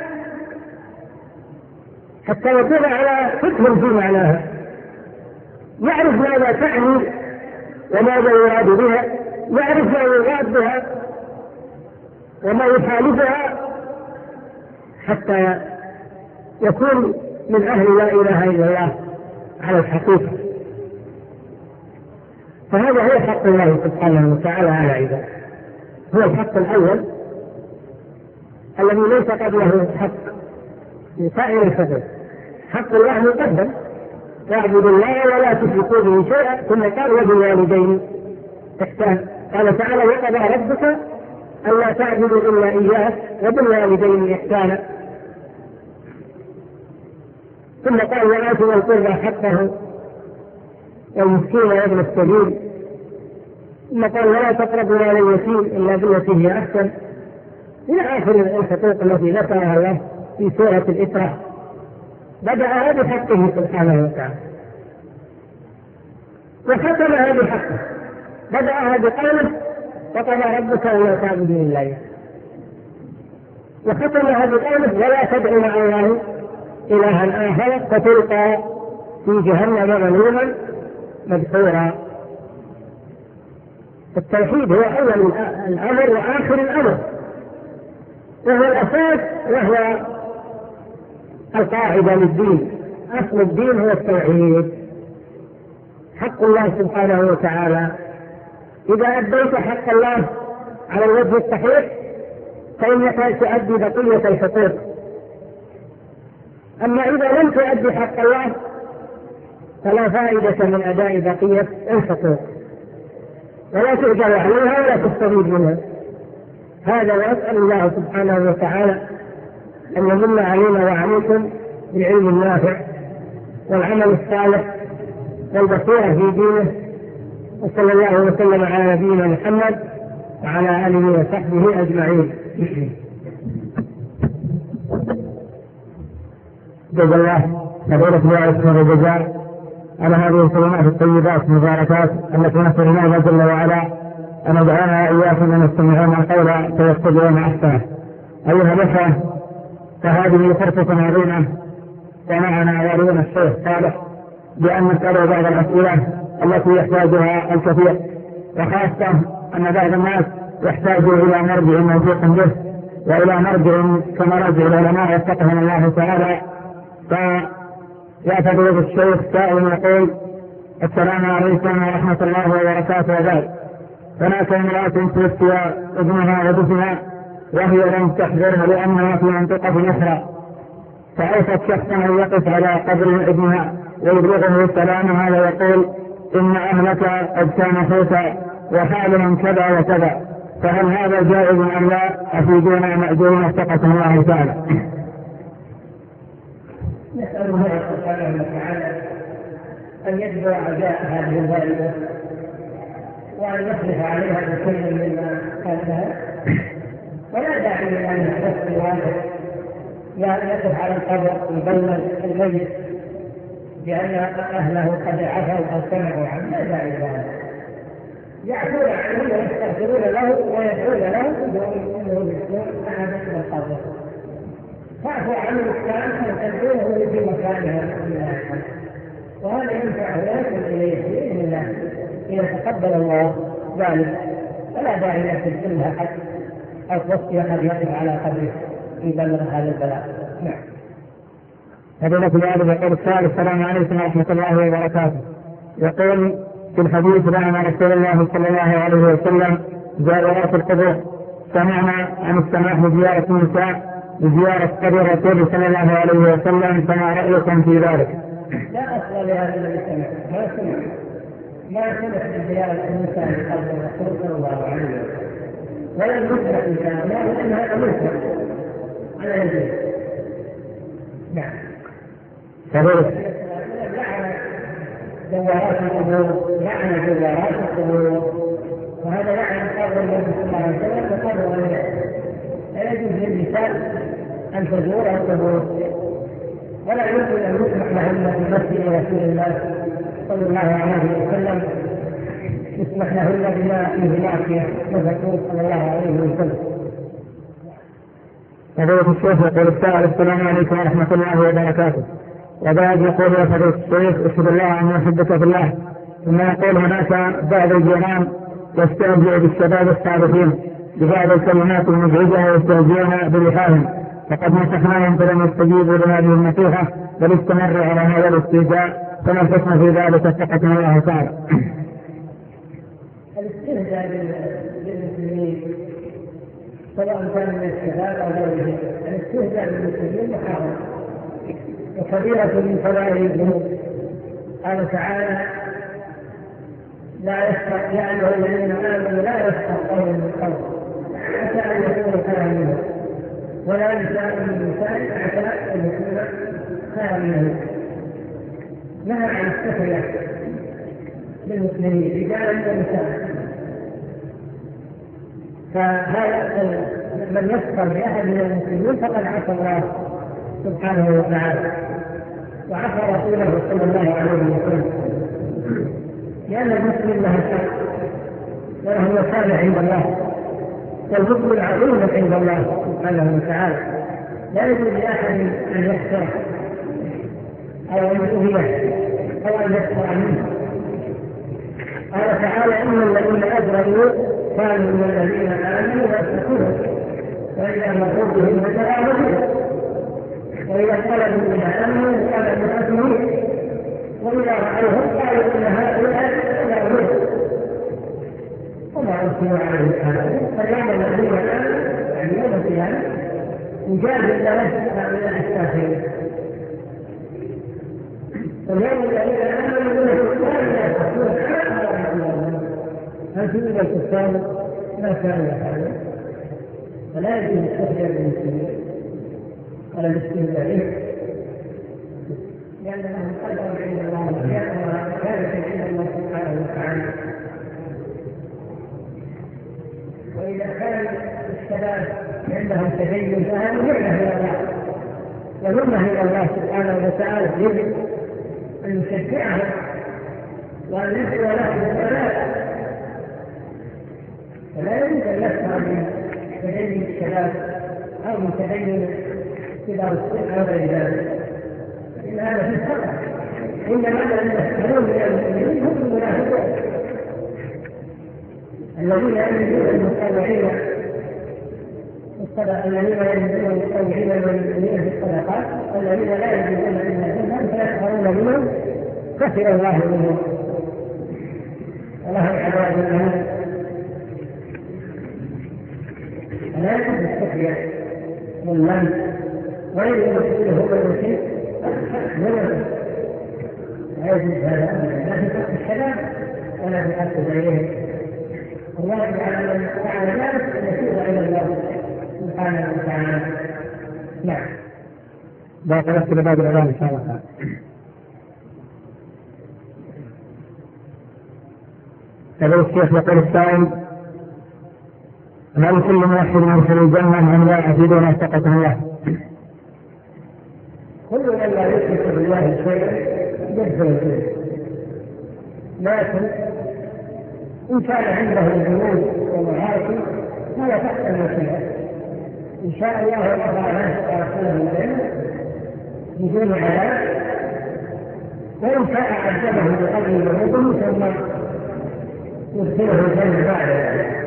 حتى يكون على فكر في معناها، يعرف ماذا تعني وماذا يراد بها، يعرف ما يراد بها وما يخالفها، حتى يكون من أهل لا إله إلا الله على الحقيقة. فهذا هو حق الله سبحانه وتعالى على عباده، هو الحق الأول الذي ليس قبله حق في سائر الحقوق. حق الله مقدم واعبدوا الله ولا تشركوا به شيئا، ثم قال وبالوالدين إحسانا. قال تعالى وقضى ربك ألا تعبدوا إلا إياه وبالوالدين إحسانا. ثم قال وآتوا القربى حقه والمسكين وابن السبيل. ثم قال ولا تقربوا مال اليتيم إلا بالتي هي أحسن، إلى آخر الحقوق التي ذكرها الله في سورة الإسراء. بدأها بحقه سبحانه وتعالى وختمها بحقه، بدأها بقوله وقضى ربك ألا تعبدوا إلا إياه، وختمها بقوله ولا تدعوا مع الله إلها آخر فتلقى في جهنم ملوما مدحورا. التوحيد هو أول الأمر وآخر الأمر، وهو الأساس وهو القاعدة للدين. أصل الدين هو التوحيد، حق الله سبحانه وتعالى. إذا أديت حق الله على الوجه الصحيح فإنك تؤدي بقية الحقوق، أما إذا لم تؤدي حق الله فلا فائدة من أداء بقية الحقوق، ولا تؤجر عليها ولا تستفيد منها. هذا وأسأل الله سبحانه وتعالى أن يمن علينا وعليكم بالعلم النافع والعمل الصالح والبصيرة في دينه، وصلى الله وسلم على نبينا محمد وعلى آله وصحبه أجمعين. جزا الله فضيلة الله الجزاء على هذه الكلمات الطيبات المباركات التي نسأل الله جل وعلا أن يجعلنا إياكم أن نستمعون القول فيتبعون أحسنه. أيها الأخوة، فهذه فرصة عظيمة ومعنا والدنا الشيخ صالح بأن نسأله بعض الأسئلة التي يحتاجها الكثير، وخاصة أن بعض الناس يحتاج إلى مرجع موثوق به وإلى مرجع كمراجع العلماء وفقهم الله تعالى. فيا فضيلة الشيخ سائل يقول السلام عليكم ورحمة الله وبركاته. وبعد، هناك امرأة توفي ابنها وبنتها وهي لم تحضرها لأنها في منطقة أخرى، فأوصت شخصا أن يقف على قبر ابنها ويبلغه سلامها ويقول إن أهلك قد كان خوفا وحالهم كذا وكذا، فهل هذا جائز أم لا؟ أفيدونا مأجورين وفقكم الله تعالى. نسأل الله سبحانه وتعالى أن يجبر عزاء هذه الوالدة وأن يصرف عليها بكل مما قالها، ولا داعي لأن يحدث الواحد يقف على القبر يبلغ الميت بأن أهله قد عفوا أو سمعوا عنه، لا داعي لهذا. يعفون عنه ويستغفرون له ويدعون له إنه الإسلام أحد من القبر، فاعفوا عن الإسلام فانتبهوه في مكانها من الأحد، وهذا ينفع ويصل إليه بإذن الله ليتقبل الله ذلك، فلا داعي لك لها حد أو توصي أحد يقف على قبره يبلغ هذا البلاء. نعم. فضيلة الوالد يقول السائل السلام عليكم ورحمة الله وبركاته. يقول في الحديث عن رسول الله صلى الله عليه وسلم زائرات القبور، سمعنا عن السماح بزيارة النساء بزيارة قبر الرسول صلى الله عليه وسلم، فما رأيكم في ذلك؟ لا أصل لهذا الذي سمع، ما سمع بزيارة النساء بقبر الرسول صلى الله عليه وسلم، ولا المسرح الإنسان، لأن هذا مسرح على يديه. نعم. لعن زوارات القبور، لعن زوارات القبور، وهذا لعن قبر النبي صلى الله عليه وسلم وقبر غيره. لا يجوز للنساء أن تزور القبور، ولا يمكن أن يسمح لهن في مسجد رسول الله صلى الله عليه وسلم يسمح لهن بما فيه معصية الرسول صلى الله عليه وسلم. فضيلة الشيخ يقول السائل السلام عليكم ورحمة الله وبركاته. وبعد يقول يا فضيلة الشيخ أشهد الله أن يحبك في الله، ثم يقول هناك بعض الجيران يستهزئ بالشباب الصالحين ببعض الكلمات المزعجة ويستهزئون بلحاهم، فقد نصحناهم فلم يستجيبوا لهذه النصيحة بل استمروا على هذا الاستهزاء، فما الحكم في ذلك اتقكم الله تعالى؟ الاستهزاء بالمسلمين سواء كان من الشباب أو غيرهم، الاستهزاء بالمسلمين محرم وكبيرة من كبائر الذنوب، قال تعالى: لا يسخر يا أيها الذين آمنوا لا يسخر قوم من قوم عسى أن يكونوا خيرا منهم ولا نساء من نساء عسى أن يكون خيرا منهم. نهى عن السخرية للمسلمين رجالا ونساء. فهذا من يسخر بأحد من المسلمين فقد عصى الله سبحانه وتعالى وعصى رسوله صلى الله عليه وسلم، لأن المسلم له شرف وله مكانة عند الله والفضل عظيم عند الله سبحانه وتعالى. لا يجوز لأحد أن يخسره أو أن يؤذيه أو أن يسخر منه. قال تعالى: إن الذين أجرموا كانوا من الذين آمنوا يسخرون وإذا مروا بهم يتغامزون وإذا انقلبوا إلى أهلهم انقلبوا فكهين وإذا رأوهم قالوا إن هؤلاء لأولون وما أرسلوا عليهم حافظين. فليعلم الذين آمنوا يعني يوم القيامة يجازي له هؤلاء الكافرين. فليعلم الذين آمنوا من الكفار لا يخافون هل من الكفار ما كانوا يفعلون. فلا يجوز السخرية بالمسلمين ولا الاستهزاء لأنهم قدروا عند الله وكانت عند الله سبحانه وتعالى. وإذا كان الشباب عندهم تدين فهذا نعمة إلى الله ونعمة إلى الله سبحانه وتعالى. يجب أن نشجعهم وأن ندعو لهم بالصلاة. فلا يجب أن نسمع من تدين الشباب أو من تدين كبار السن أو غير ذلك، إن هذا في الخطأ. إنما أن يسخرون من المؤمنين هم المنافقون الذين يجدون المتطوعين من المؤمنين في الصدقات والذين لا يجدون إلا جهلا فيسخرون منهم سخر الله منهم ولهم عذاب أليم. فلا يجوز السخرية واللمس ولا يمثله هو المسلم لا يجوز هذا لا في حق الشباب ولا في حق غيرهم. الواجب على من فعل ذلك ان يتوب الى الله سبحانه وتعالى. نعم. بارك الله في باب العلام ان شاء الله. هذا الشيخ يقول السائل: هل كل موحد يدخل الجنة أم لا أفيدون اشتقة الله؟ كل من لا يشرك بالله شيئا يدخل الجنة، لكن إن كان عنده ذنوب ومعاصي فلا تحت المشيئة. إن شاء الله رفع عنه ورسوله الجنة بدون عذاب، وإن شاء عذبه بقدر ذنوبه ثم يدخله الجنة بعد ذلك.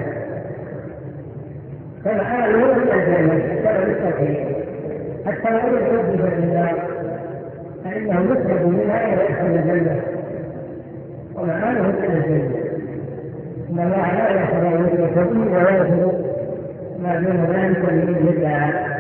فالحال هو الجنة بسبب التوحيد حتى لو يعذب بالله فإنه يخرج منها ويدخل الجنة ومعانه إلى الجنة. إن الله لا يغفر أن يشرك به ويغفر ما دون ذلك لمن يدعى.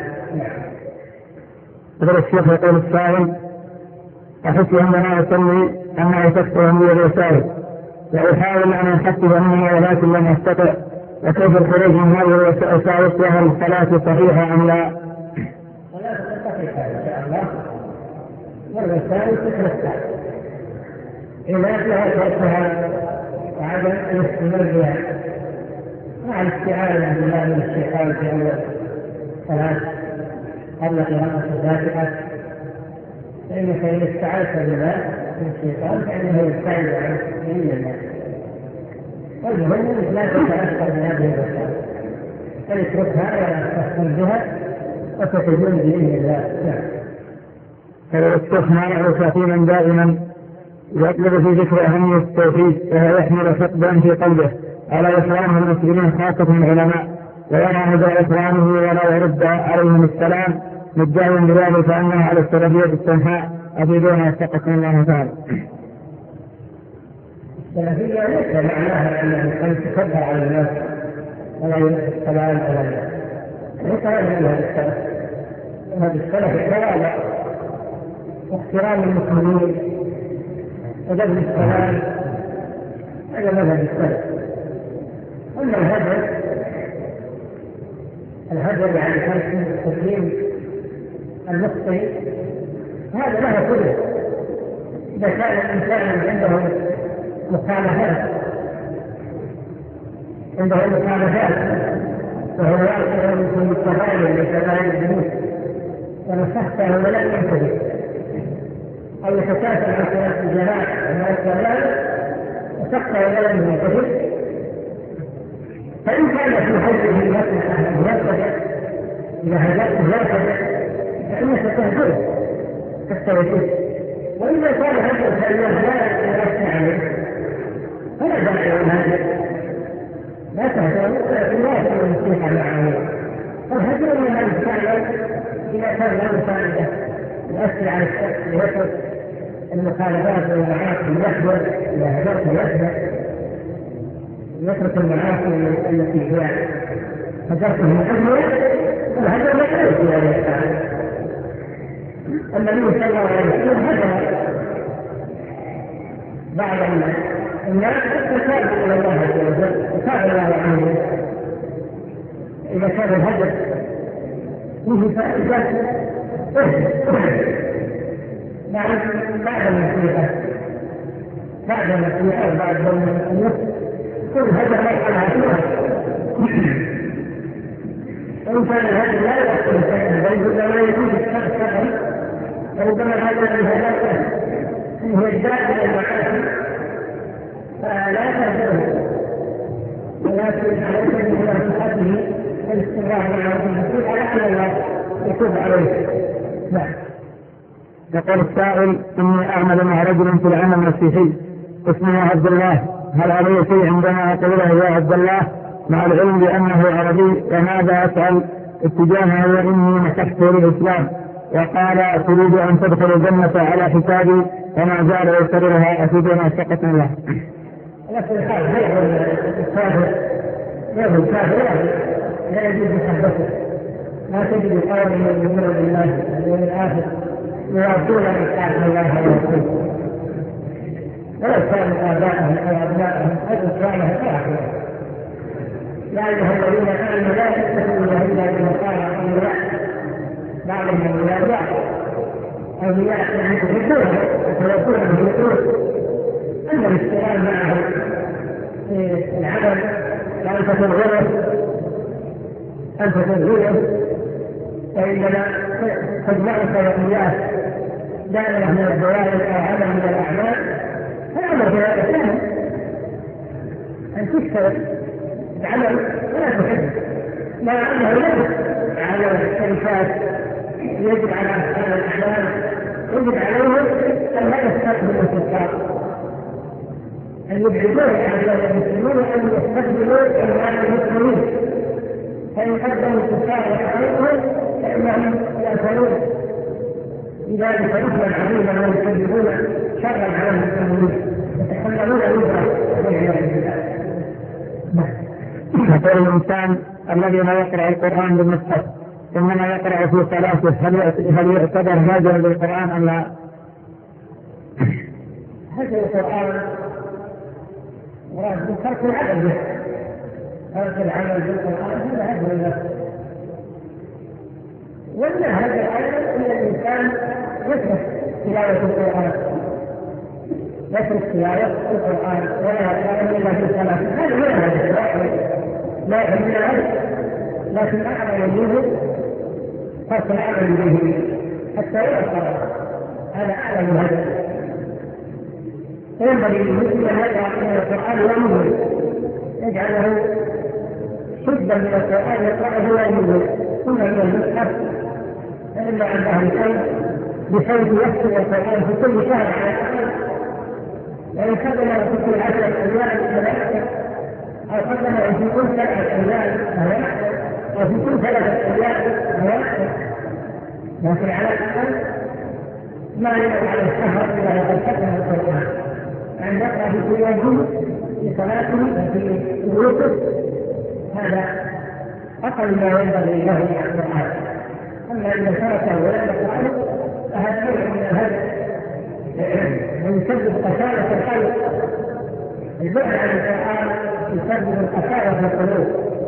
هذا الشيخ يقول السائل: أحس عندما أصلي أنها تكثر من الرسائل وأحاول أن أخفف منها ولكن لم أستطع، وكيف الخروج من هذه الوسائل وهل الصلاة صحيحة أم لا؟ الصلاة صحيحة إن شاء الله والوسائل تتمتع إذا فيها تركها وعدم الاستمرار بها مع الاستعاذة بالله من الشيطان في أول الصلاة قبل قراءة الفاتحة، فإنك إن استعاذت بالله من الشيطان فإنه يستعيذ عنك بإذن الله. والمهم لا تتأثر بهذه الوسائل بل اتركها ولا تستخدم بها وتتجون بإذن الله. هذا الشيخ ما يعرف في من دائما يطلب في ذكر أهمية التوحيد وهو يحمل فقدا في قلبه على إكرام المسلمين خاصة العلماء ويرى هذا إكرامه ولا يرد عليهم السلام مدعيا بذلك أنه على السلفية السمحاء أفيدون اتقكم الله تعالى. السلفية ليس معناها أن تكبر على الناس ولا يلقي السلام على الناس، ليس هذا من السلف. هذا السلف التواضع واحترام المسلمين وقبل السلام، هذا مذهب السلف. أما الهدر يعني ترك تسليم المخطئ هذا له كله. إذا كان الإنسان عنده مخالفات وهو يعرف من التغير لكبائر الذنوب ونصحته ولم ينتبه أو يتكاسل عن صلاة الجماعة وما أشبه ذلك وسقطه ولم ينتبه، فإن كان في حجه مصلحة أن يرتدع إذا هدأته يرتدع فإنك تهجره حتى يجوز. وإذا كان هذا الخير لا يرسل عليه فلا داعي لهذا، لا تهجر ولكن لا يكون المسيح معه. فالهجر من المستعمل إذا كان له مساعدة يؤثر على الشخص ليترك المخالفات والمعاصي، يحذر إذا هجرته يحذر يترك المعاصي التي هي هجرته من أجله، فالهجر لا يؤثر في هذا الشخص. النبي صلى الله عليه وسلم هجر بعض الناس حتى تابوا الى الله عز وجل وتاب الله عنهم. اذا كان الهجر فيه فائده بعد النصيحه بعد بين النفس كل هجر مرحله فيها. وان كان الهجر لا يحصل شيئا بل لا يجوز الشر فربما هذا الهلاك هو الداعي الى المعاصي فلا تهجره، ولكن عليك بنصيحته والاستمرار معه بالنصيحه على الله يتوب عليه. نعم. يقول السائل: اني اعمل مع رجل في العمل المسيحي اسمه عبد الله، هل علي شيء عندما اقوله يا عبد الله مع العلم بانه عربي؟ وماذا افعل اتجاهه واني مسحت للاسلام وقال تريد ان تدخل الجنه على حسابي وما زال يكررها افيدنا شقه الله. لكن الكافر لا يجوز محبته، لا تجد قوم يؤمنون بالله واليوم الاخر يواصلون بطاعة الله ورسوله ولو كانوا آباءهم أو أبناءهم أو إخوانهم أو أخوانهم. يا أيها الذين آمنوا لا تتخذوا اليهود والنصارى أولياء بعضهم أولياء يعني تحبونهم وتوكلهم بالقلوب. أما الاشتغال معهم في العمل وأن تتغيره فإنما تجمعك وإياه دائرة من الدوائر أو عمل من الأعمال، فالأمر في هذا سهل أن تشتغل بعمل ولا تحب، مع أنه يجب على الشركات يجب على أصحاب الأعمال يجب عليهم أن لا يستقبلوا الكفار، أن يبعدون عن المسلمين وأن يستقبلوا أموال المسلمين، فإن قدموا الكفار وحقيقهم فإنهم يأكلون لذلك إثما عظيما ويسببون شرا على المسلمين يتحملون الوزر والعياذ بالله. يقول الإنسان الذي لا يقرأ القرآن بالمصحف إنما يقرأ في صلاته هل يعتبر هاجرا للقرآن أم لا؟ هجر القرآن مراد بترك العمل به، ترك العمل بالقرآن هذا هجر له، ولا هجر أيضا أن الإنسان يترك تلاوة القرآن ولا يقرأ إلا في صلاته، هذا لا هجر لا يحمل هجر، لكن أعلم منه ترك العمل به حتى يقرأ، هذا أعلم هجر. فينبغي للمسلم أن يقرأ من القرآن ويمهل، يجعله شدا من القرآن يقرأه ويمهل، ثم من المصحف فإن عنده الخير بحيث يكتب القرآن في كل شهر على الأقل، وإن قدم في كل 10 أيام فلا أكثر، أو قدم في كل 7 أيام فلا أكثر، أو في كل 3 أيام فلا أكثر، لكن على الأقل ما يدعو على الشهر إلا وقد ختم القرآن، أن يقرأ في كل يوم في صلاته وفي بيوته، هذا أقل ما ينبغي له من القرآن. أما إذا تركه ولم يقرأه فهذا نوع من الهدف ويسبب قساوة القلب. البعد عن القرآن يسبب القساوة في القلوب،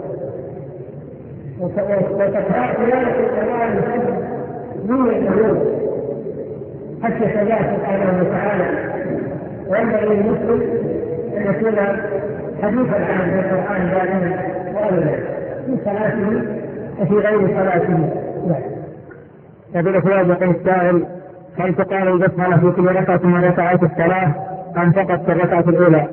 وتكرار قيادة القرآن يسبب دون القلوب خشية الله سبحانه وتعالى. وينبغي للمسلم أن يكون حديثا عن القرآن دائما وأبدا في صلاته وفي غير صلاته. يقول أخوة يقول السائل: هل تقال البسملة في كل ركعة من ركعات الصلاة أم فقط في الركعة الأولى؟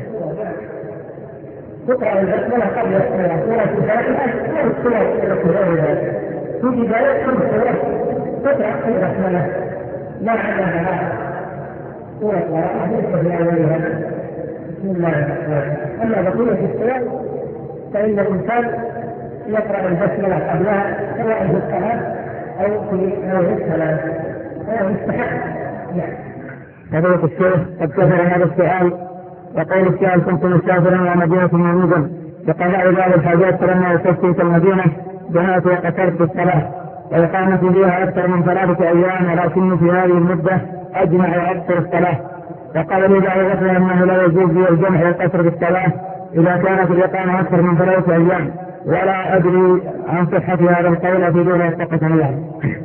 تقرأ البسملة قبل الصلاة، سورة الفاتحة أو السورة الأولى. في بداية كل سورة تقرأ البسملة لا عندها سورة وراءها ليس في أولها بسم الله الرحمن الرحيم. أما بقية الصلاة فإن الإنسان يقرأ البسملة قبلها سواء في الصلاة أو في الصلاة، هو مستحق. فضيلة الشيخ قد كثر هذا السؤال. يقول السؤال: كنت مسافرا إلى مدينة موجودة بقضاء بعض الحاجات فلما وصلت المدينة جمعت وقصرت الصلاة وإقامت فيها أكثر من 3 أيام، ولكن في هذه المدة أجمع وأقصر الصلاة. وقال لي بعض الأخوة أنه لا يجوز لي الجمع والقصر بالصلاة إذا كانت الإقامة أكثر من 3 أيام، ولا أدري عن صحة هذا القول أفيدون واتقوا الله.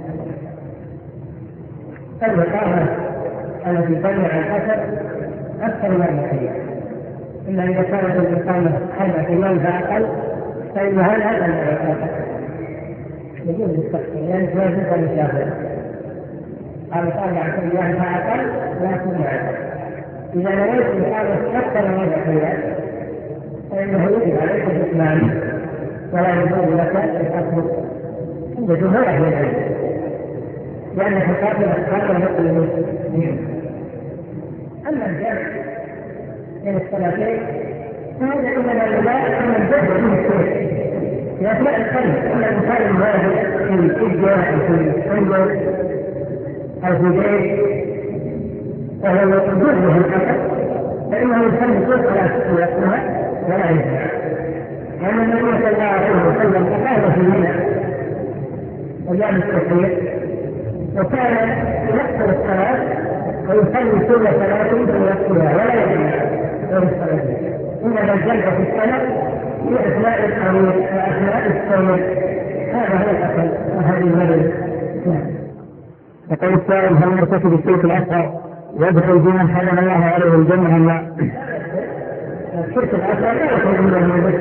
الإقامة التي تمنع الأثر أكثر من المحيط، إلا إذا كانت الإقامة 4 أيام فأقل فإن هذا الإقامة يجوز للتقصير، لأنه لا يجوز المسافر. قال 4 أيام فأقل لا يكون معه. إذا نويت الإقامة أكثر من 4 أيام فإنه يجب عليك الإتمام ولا يجوز لك الأكبر عند جمهور أهل العلم، لأن حساب الأحكام يقل منه. أما الجمع بين الصلاتين فهذا إنما يباح من الجهل به الشيء في أثناء القلب. أما الإنسان المواجه في الحجة أو في عنده أو في بيت وهو يجوز له الأثر فإنه يصلي كل صلاة ويقولها ولا يجمع، لأن النبي صلى الله عليه وسلم أقام في منى أيام التشريق وكان يقصر الصلاة ويصلي كل صلاة ويقصرها ولا يجمع غير الصلاة. إنما الجمع في الصلاة في أثناء الطريق وأثناء السير، هذا هو الأصل وهذه المدى. يقول السائل: هل مرتكب الشرك الأصغر يدخل في من حرم الله عليه الجنة أم لا؟ الشرك الأصغر لا يخرج من المدة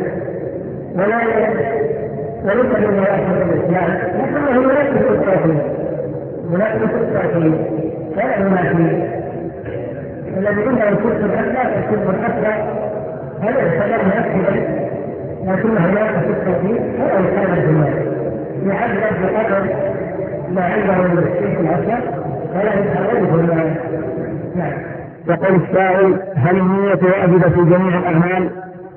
وليس من يأخذ الإسلام، لكنه ينافس التوحيد ولا ينافي. الذي عنده الشرك الأصغر الشرك الأصغر هذا يعتبر مؤكدا، لكنه ينافس التوحيد ولا يكمل في الناس يعذب بقدر ما عنده من الشرك الأصغر ولا يتعرض في الناس. يقول السائل: هل النية واجبة في جميع الأعمال؟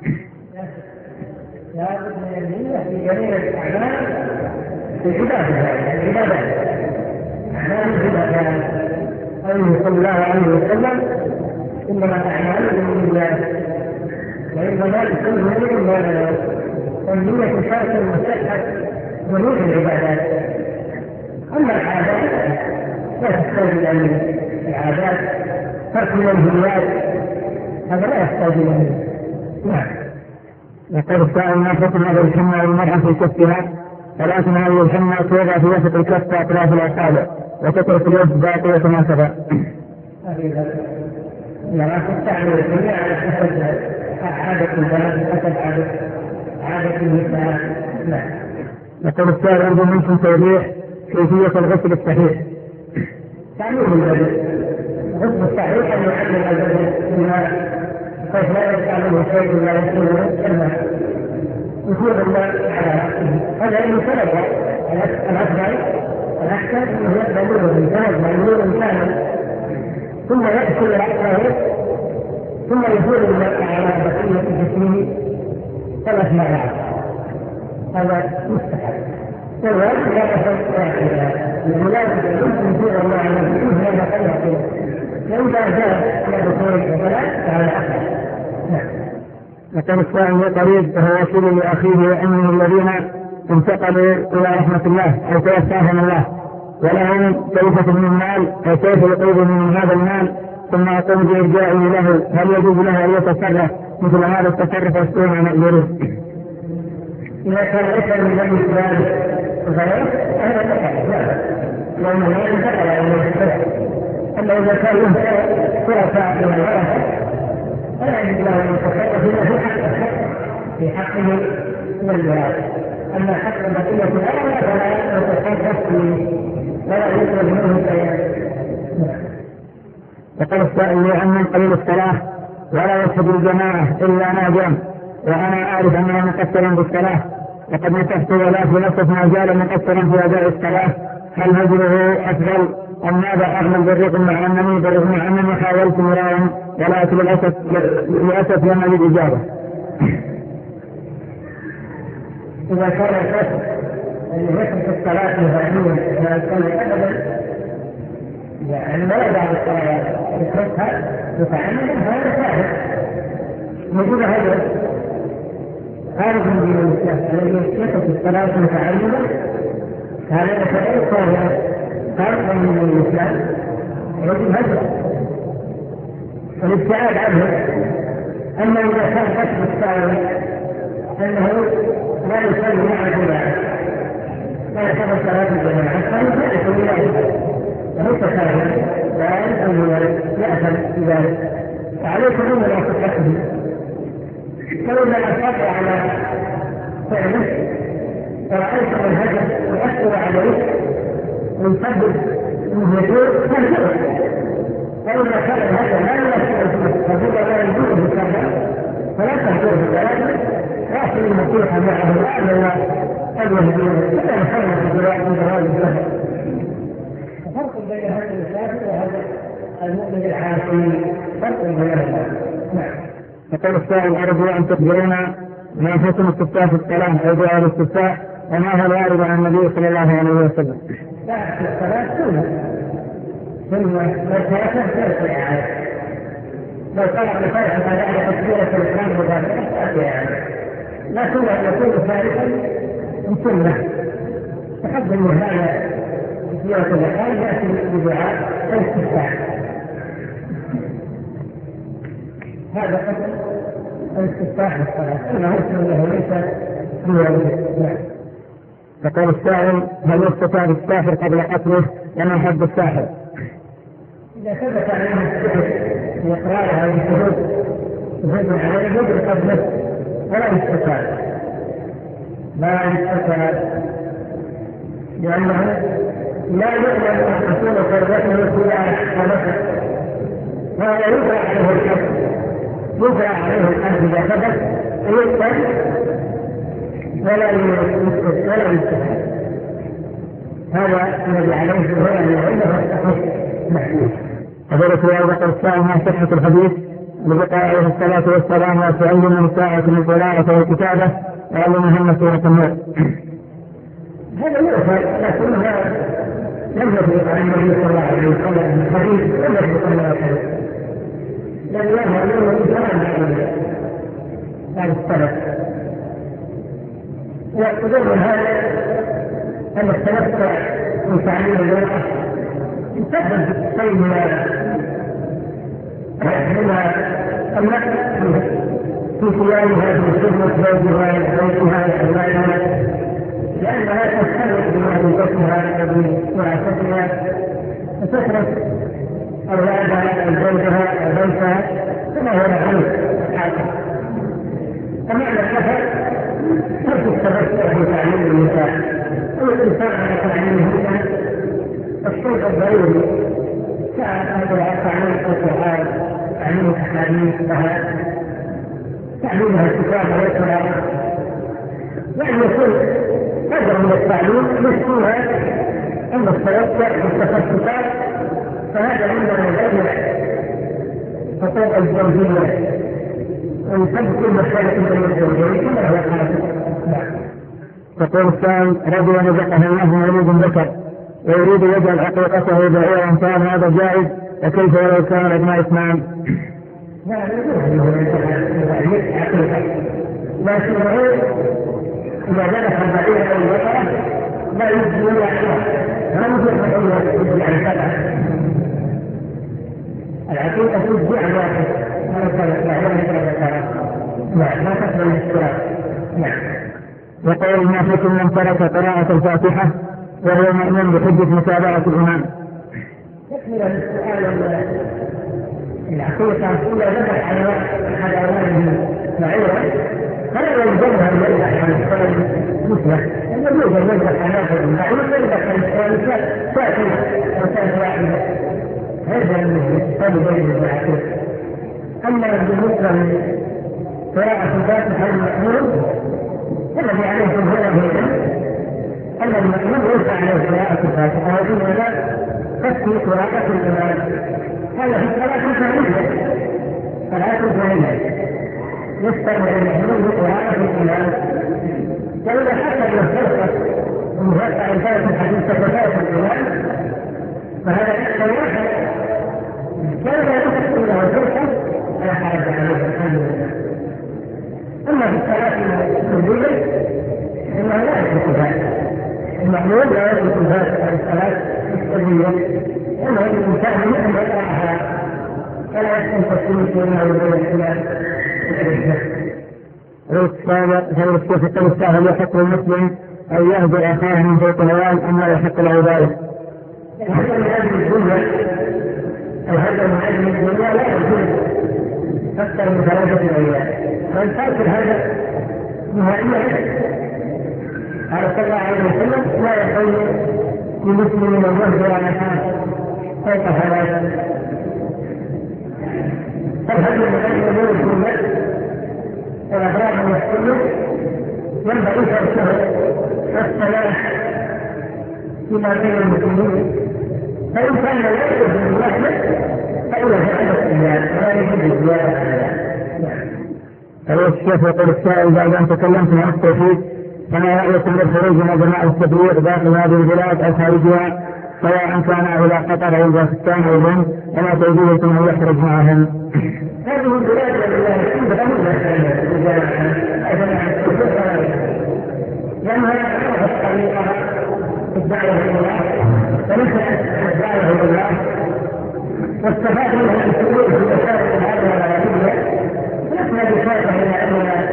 لابد من النية في جميع الأعمال في العبادة أعمال العبادة. قوله صلى الله عليه وسلم: إنما الأعمال بالنيات وإنما لكل امرئ ما نوى. والنية شرط من صحة جميع العبادات. أما العادات لا تحتاج إلى العادات، ترك المنهيات هذا لا يحتاج إلى نية. يقول السائل: ما حكم هذا الحنة والمرأة في كفها؟ ولكن هذه الحنة توضع في وسط الكف أطراف الأصابع وتترك اليد باقية ما سبق. لا تستعمل الجميع على حسب عادة البلد حسب عادة النساء. يقول السائل: أرجو منكم توضيح كيفية الغسل الصحيح. تعليم البدن. الغسل الصحيح أن يعلم البدن بما كيف لا يستعمله شيء لا يكون الماء يفيض الماء على رأسه. هذا إن سبب الأفضل الأحسن أنه يقبل بالجهد مأمور كامل ثم يأكل رأسه ثم يفيض الماء على بقية جسمه 3 مرات. هذا مستحب. والواجب لا يفرق الملازمة يمكن يفيض الماء على جسمه هذا قد يقول وإذا جاء إلى دخول الصلاة فهذا أفضل. يقول السائل: قريب فهو وصول لأخيه وأمه الذين انتقلوا إلى رحمة الله أو توفاهم الله، ولهم كيفة من المال أو كيف يقرب من هذا المال ثم أقوم بإرجاعه له، هل يجوز له أن يتصرف مثل هذا التصرف والسوء عن مأجوره؟ إذا كان ليس من ذلك غير هذا تصرف لأنه لا ينتقل إلى التصرف. أما إذا كان له شركاء من الورثة فلا يجوز له أن يتصرف إلا في حقه من الميراث. أما حق بقية الأولى فلا يتصرف ولا يخرج منه شيئا. وقال السائل لي عن قليل الصلاة ولا يشهد الجماعة إلا ناجم، وأنا أعرف أنه مقصر بالصلاة وقد نصحت ولا في نصف ما زال مقصرا في أداء الصلاة، هل هجره أفضل أم ماذا أعمل بالرغم مع أنني حاولت مرارا ولكن للأسف لم أجد إجابة؟ إذا كان الشخص الذي يترك الصلاة مهاجما لا يكون أبدا يعني لا يدع الصلاة يتركها متعمدا فهذا كافر. موجود هذا خارج من دين الإسلام الذي يترك الصلاة متعمدا هذا يتعمد خارج من دين الإسلام يجب هجره والابتعاد عنه. أما إذا كان قصد السائل أنه لا يصلي مع الجماعة لا يحضر صلاة الجماعة فهو ذلك ولايته ليس كافرا لا أنه يأثم بذلك فعليكم أن لا تصحته. فإذا أصر على فعله ورأيت من هجر ويأثر عليه ويسبب منه يجوز فانتظر. فإذا كان الهجر لا يأثر فيه فهو لا يجوز بكذا فلا تهجره بذلك لكن المسيح معه الآن واليهدون كما يخلق في جواب الزهر. فرق بين هذا الكافر وهذا المؤمن العاصي فرق بينهما. نعم. يقول السائل أرجو أن تخبرونا ما حكم استفتاء في الصلاة أو دعاء الاستفتاء وما هو الوارد عن النبي صلى الله عليه وسلم؟ لا في الصلاة سنة والكافر ترفع إعادة. لو طلع بفرح بعد تكبيرة الإسلام مباشرة لا سنة أن يكون فارقا من سنة تقدم هذا تكبيرة الإحرام يأتي بدعاء الاستفتاء. هذا قبل الاستفتاء في الصلاة إنه سنة ليس بواجب. يقول السائل هل يستطاع الساحر قبل قتله وما حد الساحر؟ إذا ثبت عليه السحر بإقرارها بشهود يجب عليه يدرك قبله ولا يستطاع لأنه لا يؤمن أن تكون قربته سلاح ونفس ولا يجرى عليه الحد إذا ثبت ويقبل ولا يستطاع. هذا الذي عليه الهدى من العلم والتحقيق محدود. حضرت السؤال السائل ما صحة الحديث لبقاء عليه الصلاة والسلام وتعلم الساعة من القراءة والكتابة وعلمهم سورة النور. هذا يؤثر لكنها لم يثبت عن النبي صلى الله عليه وسلم الحديث لم يثبت عن الحديث لم يظهر منه إنسان بعد السلف. ويقولون هذا أن التمتع من تعليم اللغة يسبب شيء من النقل في ثيابها في خدمة زوجها أولادها لأنها تستمر بمهنتها وبمعاشرتها وتترك أولادها أو زوجها أو بيتها كما هو معروف حاصل. ومعنى السفر ترك التمتع بتعليم النساء والإنسان على تعليمهن الشيء الضروري تعليم القرآن تعليم الأحاديث لها تعليمها الكتاب والقراءة يعني يكون قدر من التعليم يشكوها أما التوسع والتخصصات فهذا مما يضيع حقوق الزوجية ويسبب كل مشكلة بين الزوجين كما هو حاصل. يقول السائل رجل رزقه الله وليد ذكر ويريد يجعل عقيقته بعيرا كان هذا جائز وكيف ولو كان الابناء اثنان؟ لا لكن العير إذا ذبح البعير أو البقرة لا يجزي ولا يحرم هذا تجزي عن سبعة. العقيدة تجزي عن واحد. ما تقبل الاشتراك. نعم. وقول ما حكم من ترك قراءة الفاتحة وهو مأمون بحجة متابعة الإمام. تكمل السؤال العقيدة إذا ذبح على أحد أولادهم معيرة فلا يلزمها أن يذبح عن الصلاة مثله، لأنه يوجد يذبح عن هذا المعير ويذبح عن الصلاة ساكنة أو ساكنة واحدة. هذا المثال بين العقيدة. أما بالنسبة لقراءة الفاتحة المأمون الذي عليه جمهور أن المأمون ليس عليه قراءة الفاتحة وإنما تكفي قراءة الإمام. هذا في الصلاة ثانية. صلاة ثانية يستمع المأمون بقراءة الإمام. وإذا حصل الفرقة وموقع الفاتحة في صفات الإمام فهذا يحصل واحد. كان لا تكفي له الفرقة لا حرج عليه الحمد لله. أما في الصلاة السرية إنه لا يثبت ذلك. المأمون لا يثبت ذلك عن الصلاة السرية، إنه الإنسان أن يقرأها فلا يحسن تسليم فيما يبين الخلاف. فالشيخ يقول هل يحق للمسلم أن يهجر أخاه من فوق الهوان أم لا يحق له ذلك؟ الهجر من أجل الدنيا، الهجر من أجل الدنيا لا يجوز أكثر من 3 أيام. من ترك الهجر نهائيا قال صلى الله عليه وسلم لا يحل لمسلم من يهجر على أخاه فوق الهوان. فالهجر من أجل أمور الدنيا والأفراد من السنة ينبغي تركه والصلاح فيما بين المسلمين. فإن كان لا يجوز من الله فإنه على الإيمان ولا يجوز الزيادة على الشيخ يقول السائل بعد أن تكلمت عن التوحيد فما رأيكم بالخروج من جماعة التبليغ داخل هذه البلاد أو خارجها سواء كان إلى قطر أو باكستان أو الهند وما توجيهكم أن يخرج معهم؟ هذه البلاد لأنها عرفت طريقها الدعوة إلى الله ونفعت الدعوة إلى الله واستفاد منها السلوك في مسائل العالم والعالمية ونحن بشارة إلى أننا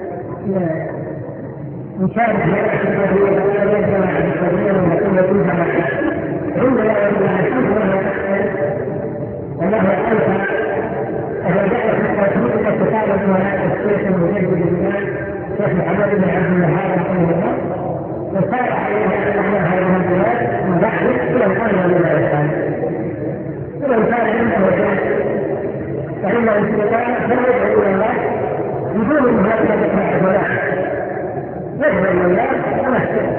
نشارك في الأشياء التي يجمع الكثير ونكون جزءا عندنا وعندنا الحمد لله والله ألف أهل دعوة التوحيد تتعلم ولا الشيخ المجدد الإمام الشيخ محمد بن عبد الوهاب رحمه الله وصار عليها أن هذه البلاد من بعد إلى الآن ولا الإسلام ولو كان عنده شيء فإنه استطاع فليدعو إلى الله بدون مهاجمة العبادات يدعو إلى الله ونفسه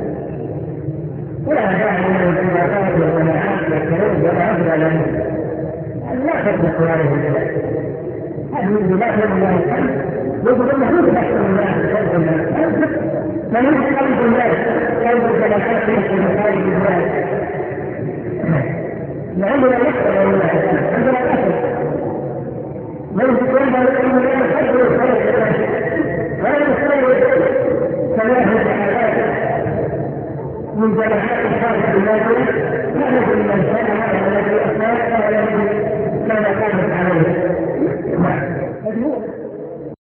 ولا داعي من الانضباطات والجماعات والكروب ولا أفضل له لا تطلق هذه البلاد. هذه البلاد من الله الحمد يجب أن نحن نحن الله خلق الناس من يحب خلق الناس خلق الجماعات في مخارج البلاد لعلنا نحن من الله الحمد عندنا الأسر من يتكلم عن الله الحمد وخلق الناس ولا يستطيع سماه الحالات من جماعات خارج البلاد لا نجد من شاء هذا الذي أصاب ولا نجد ما قامت عليه.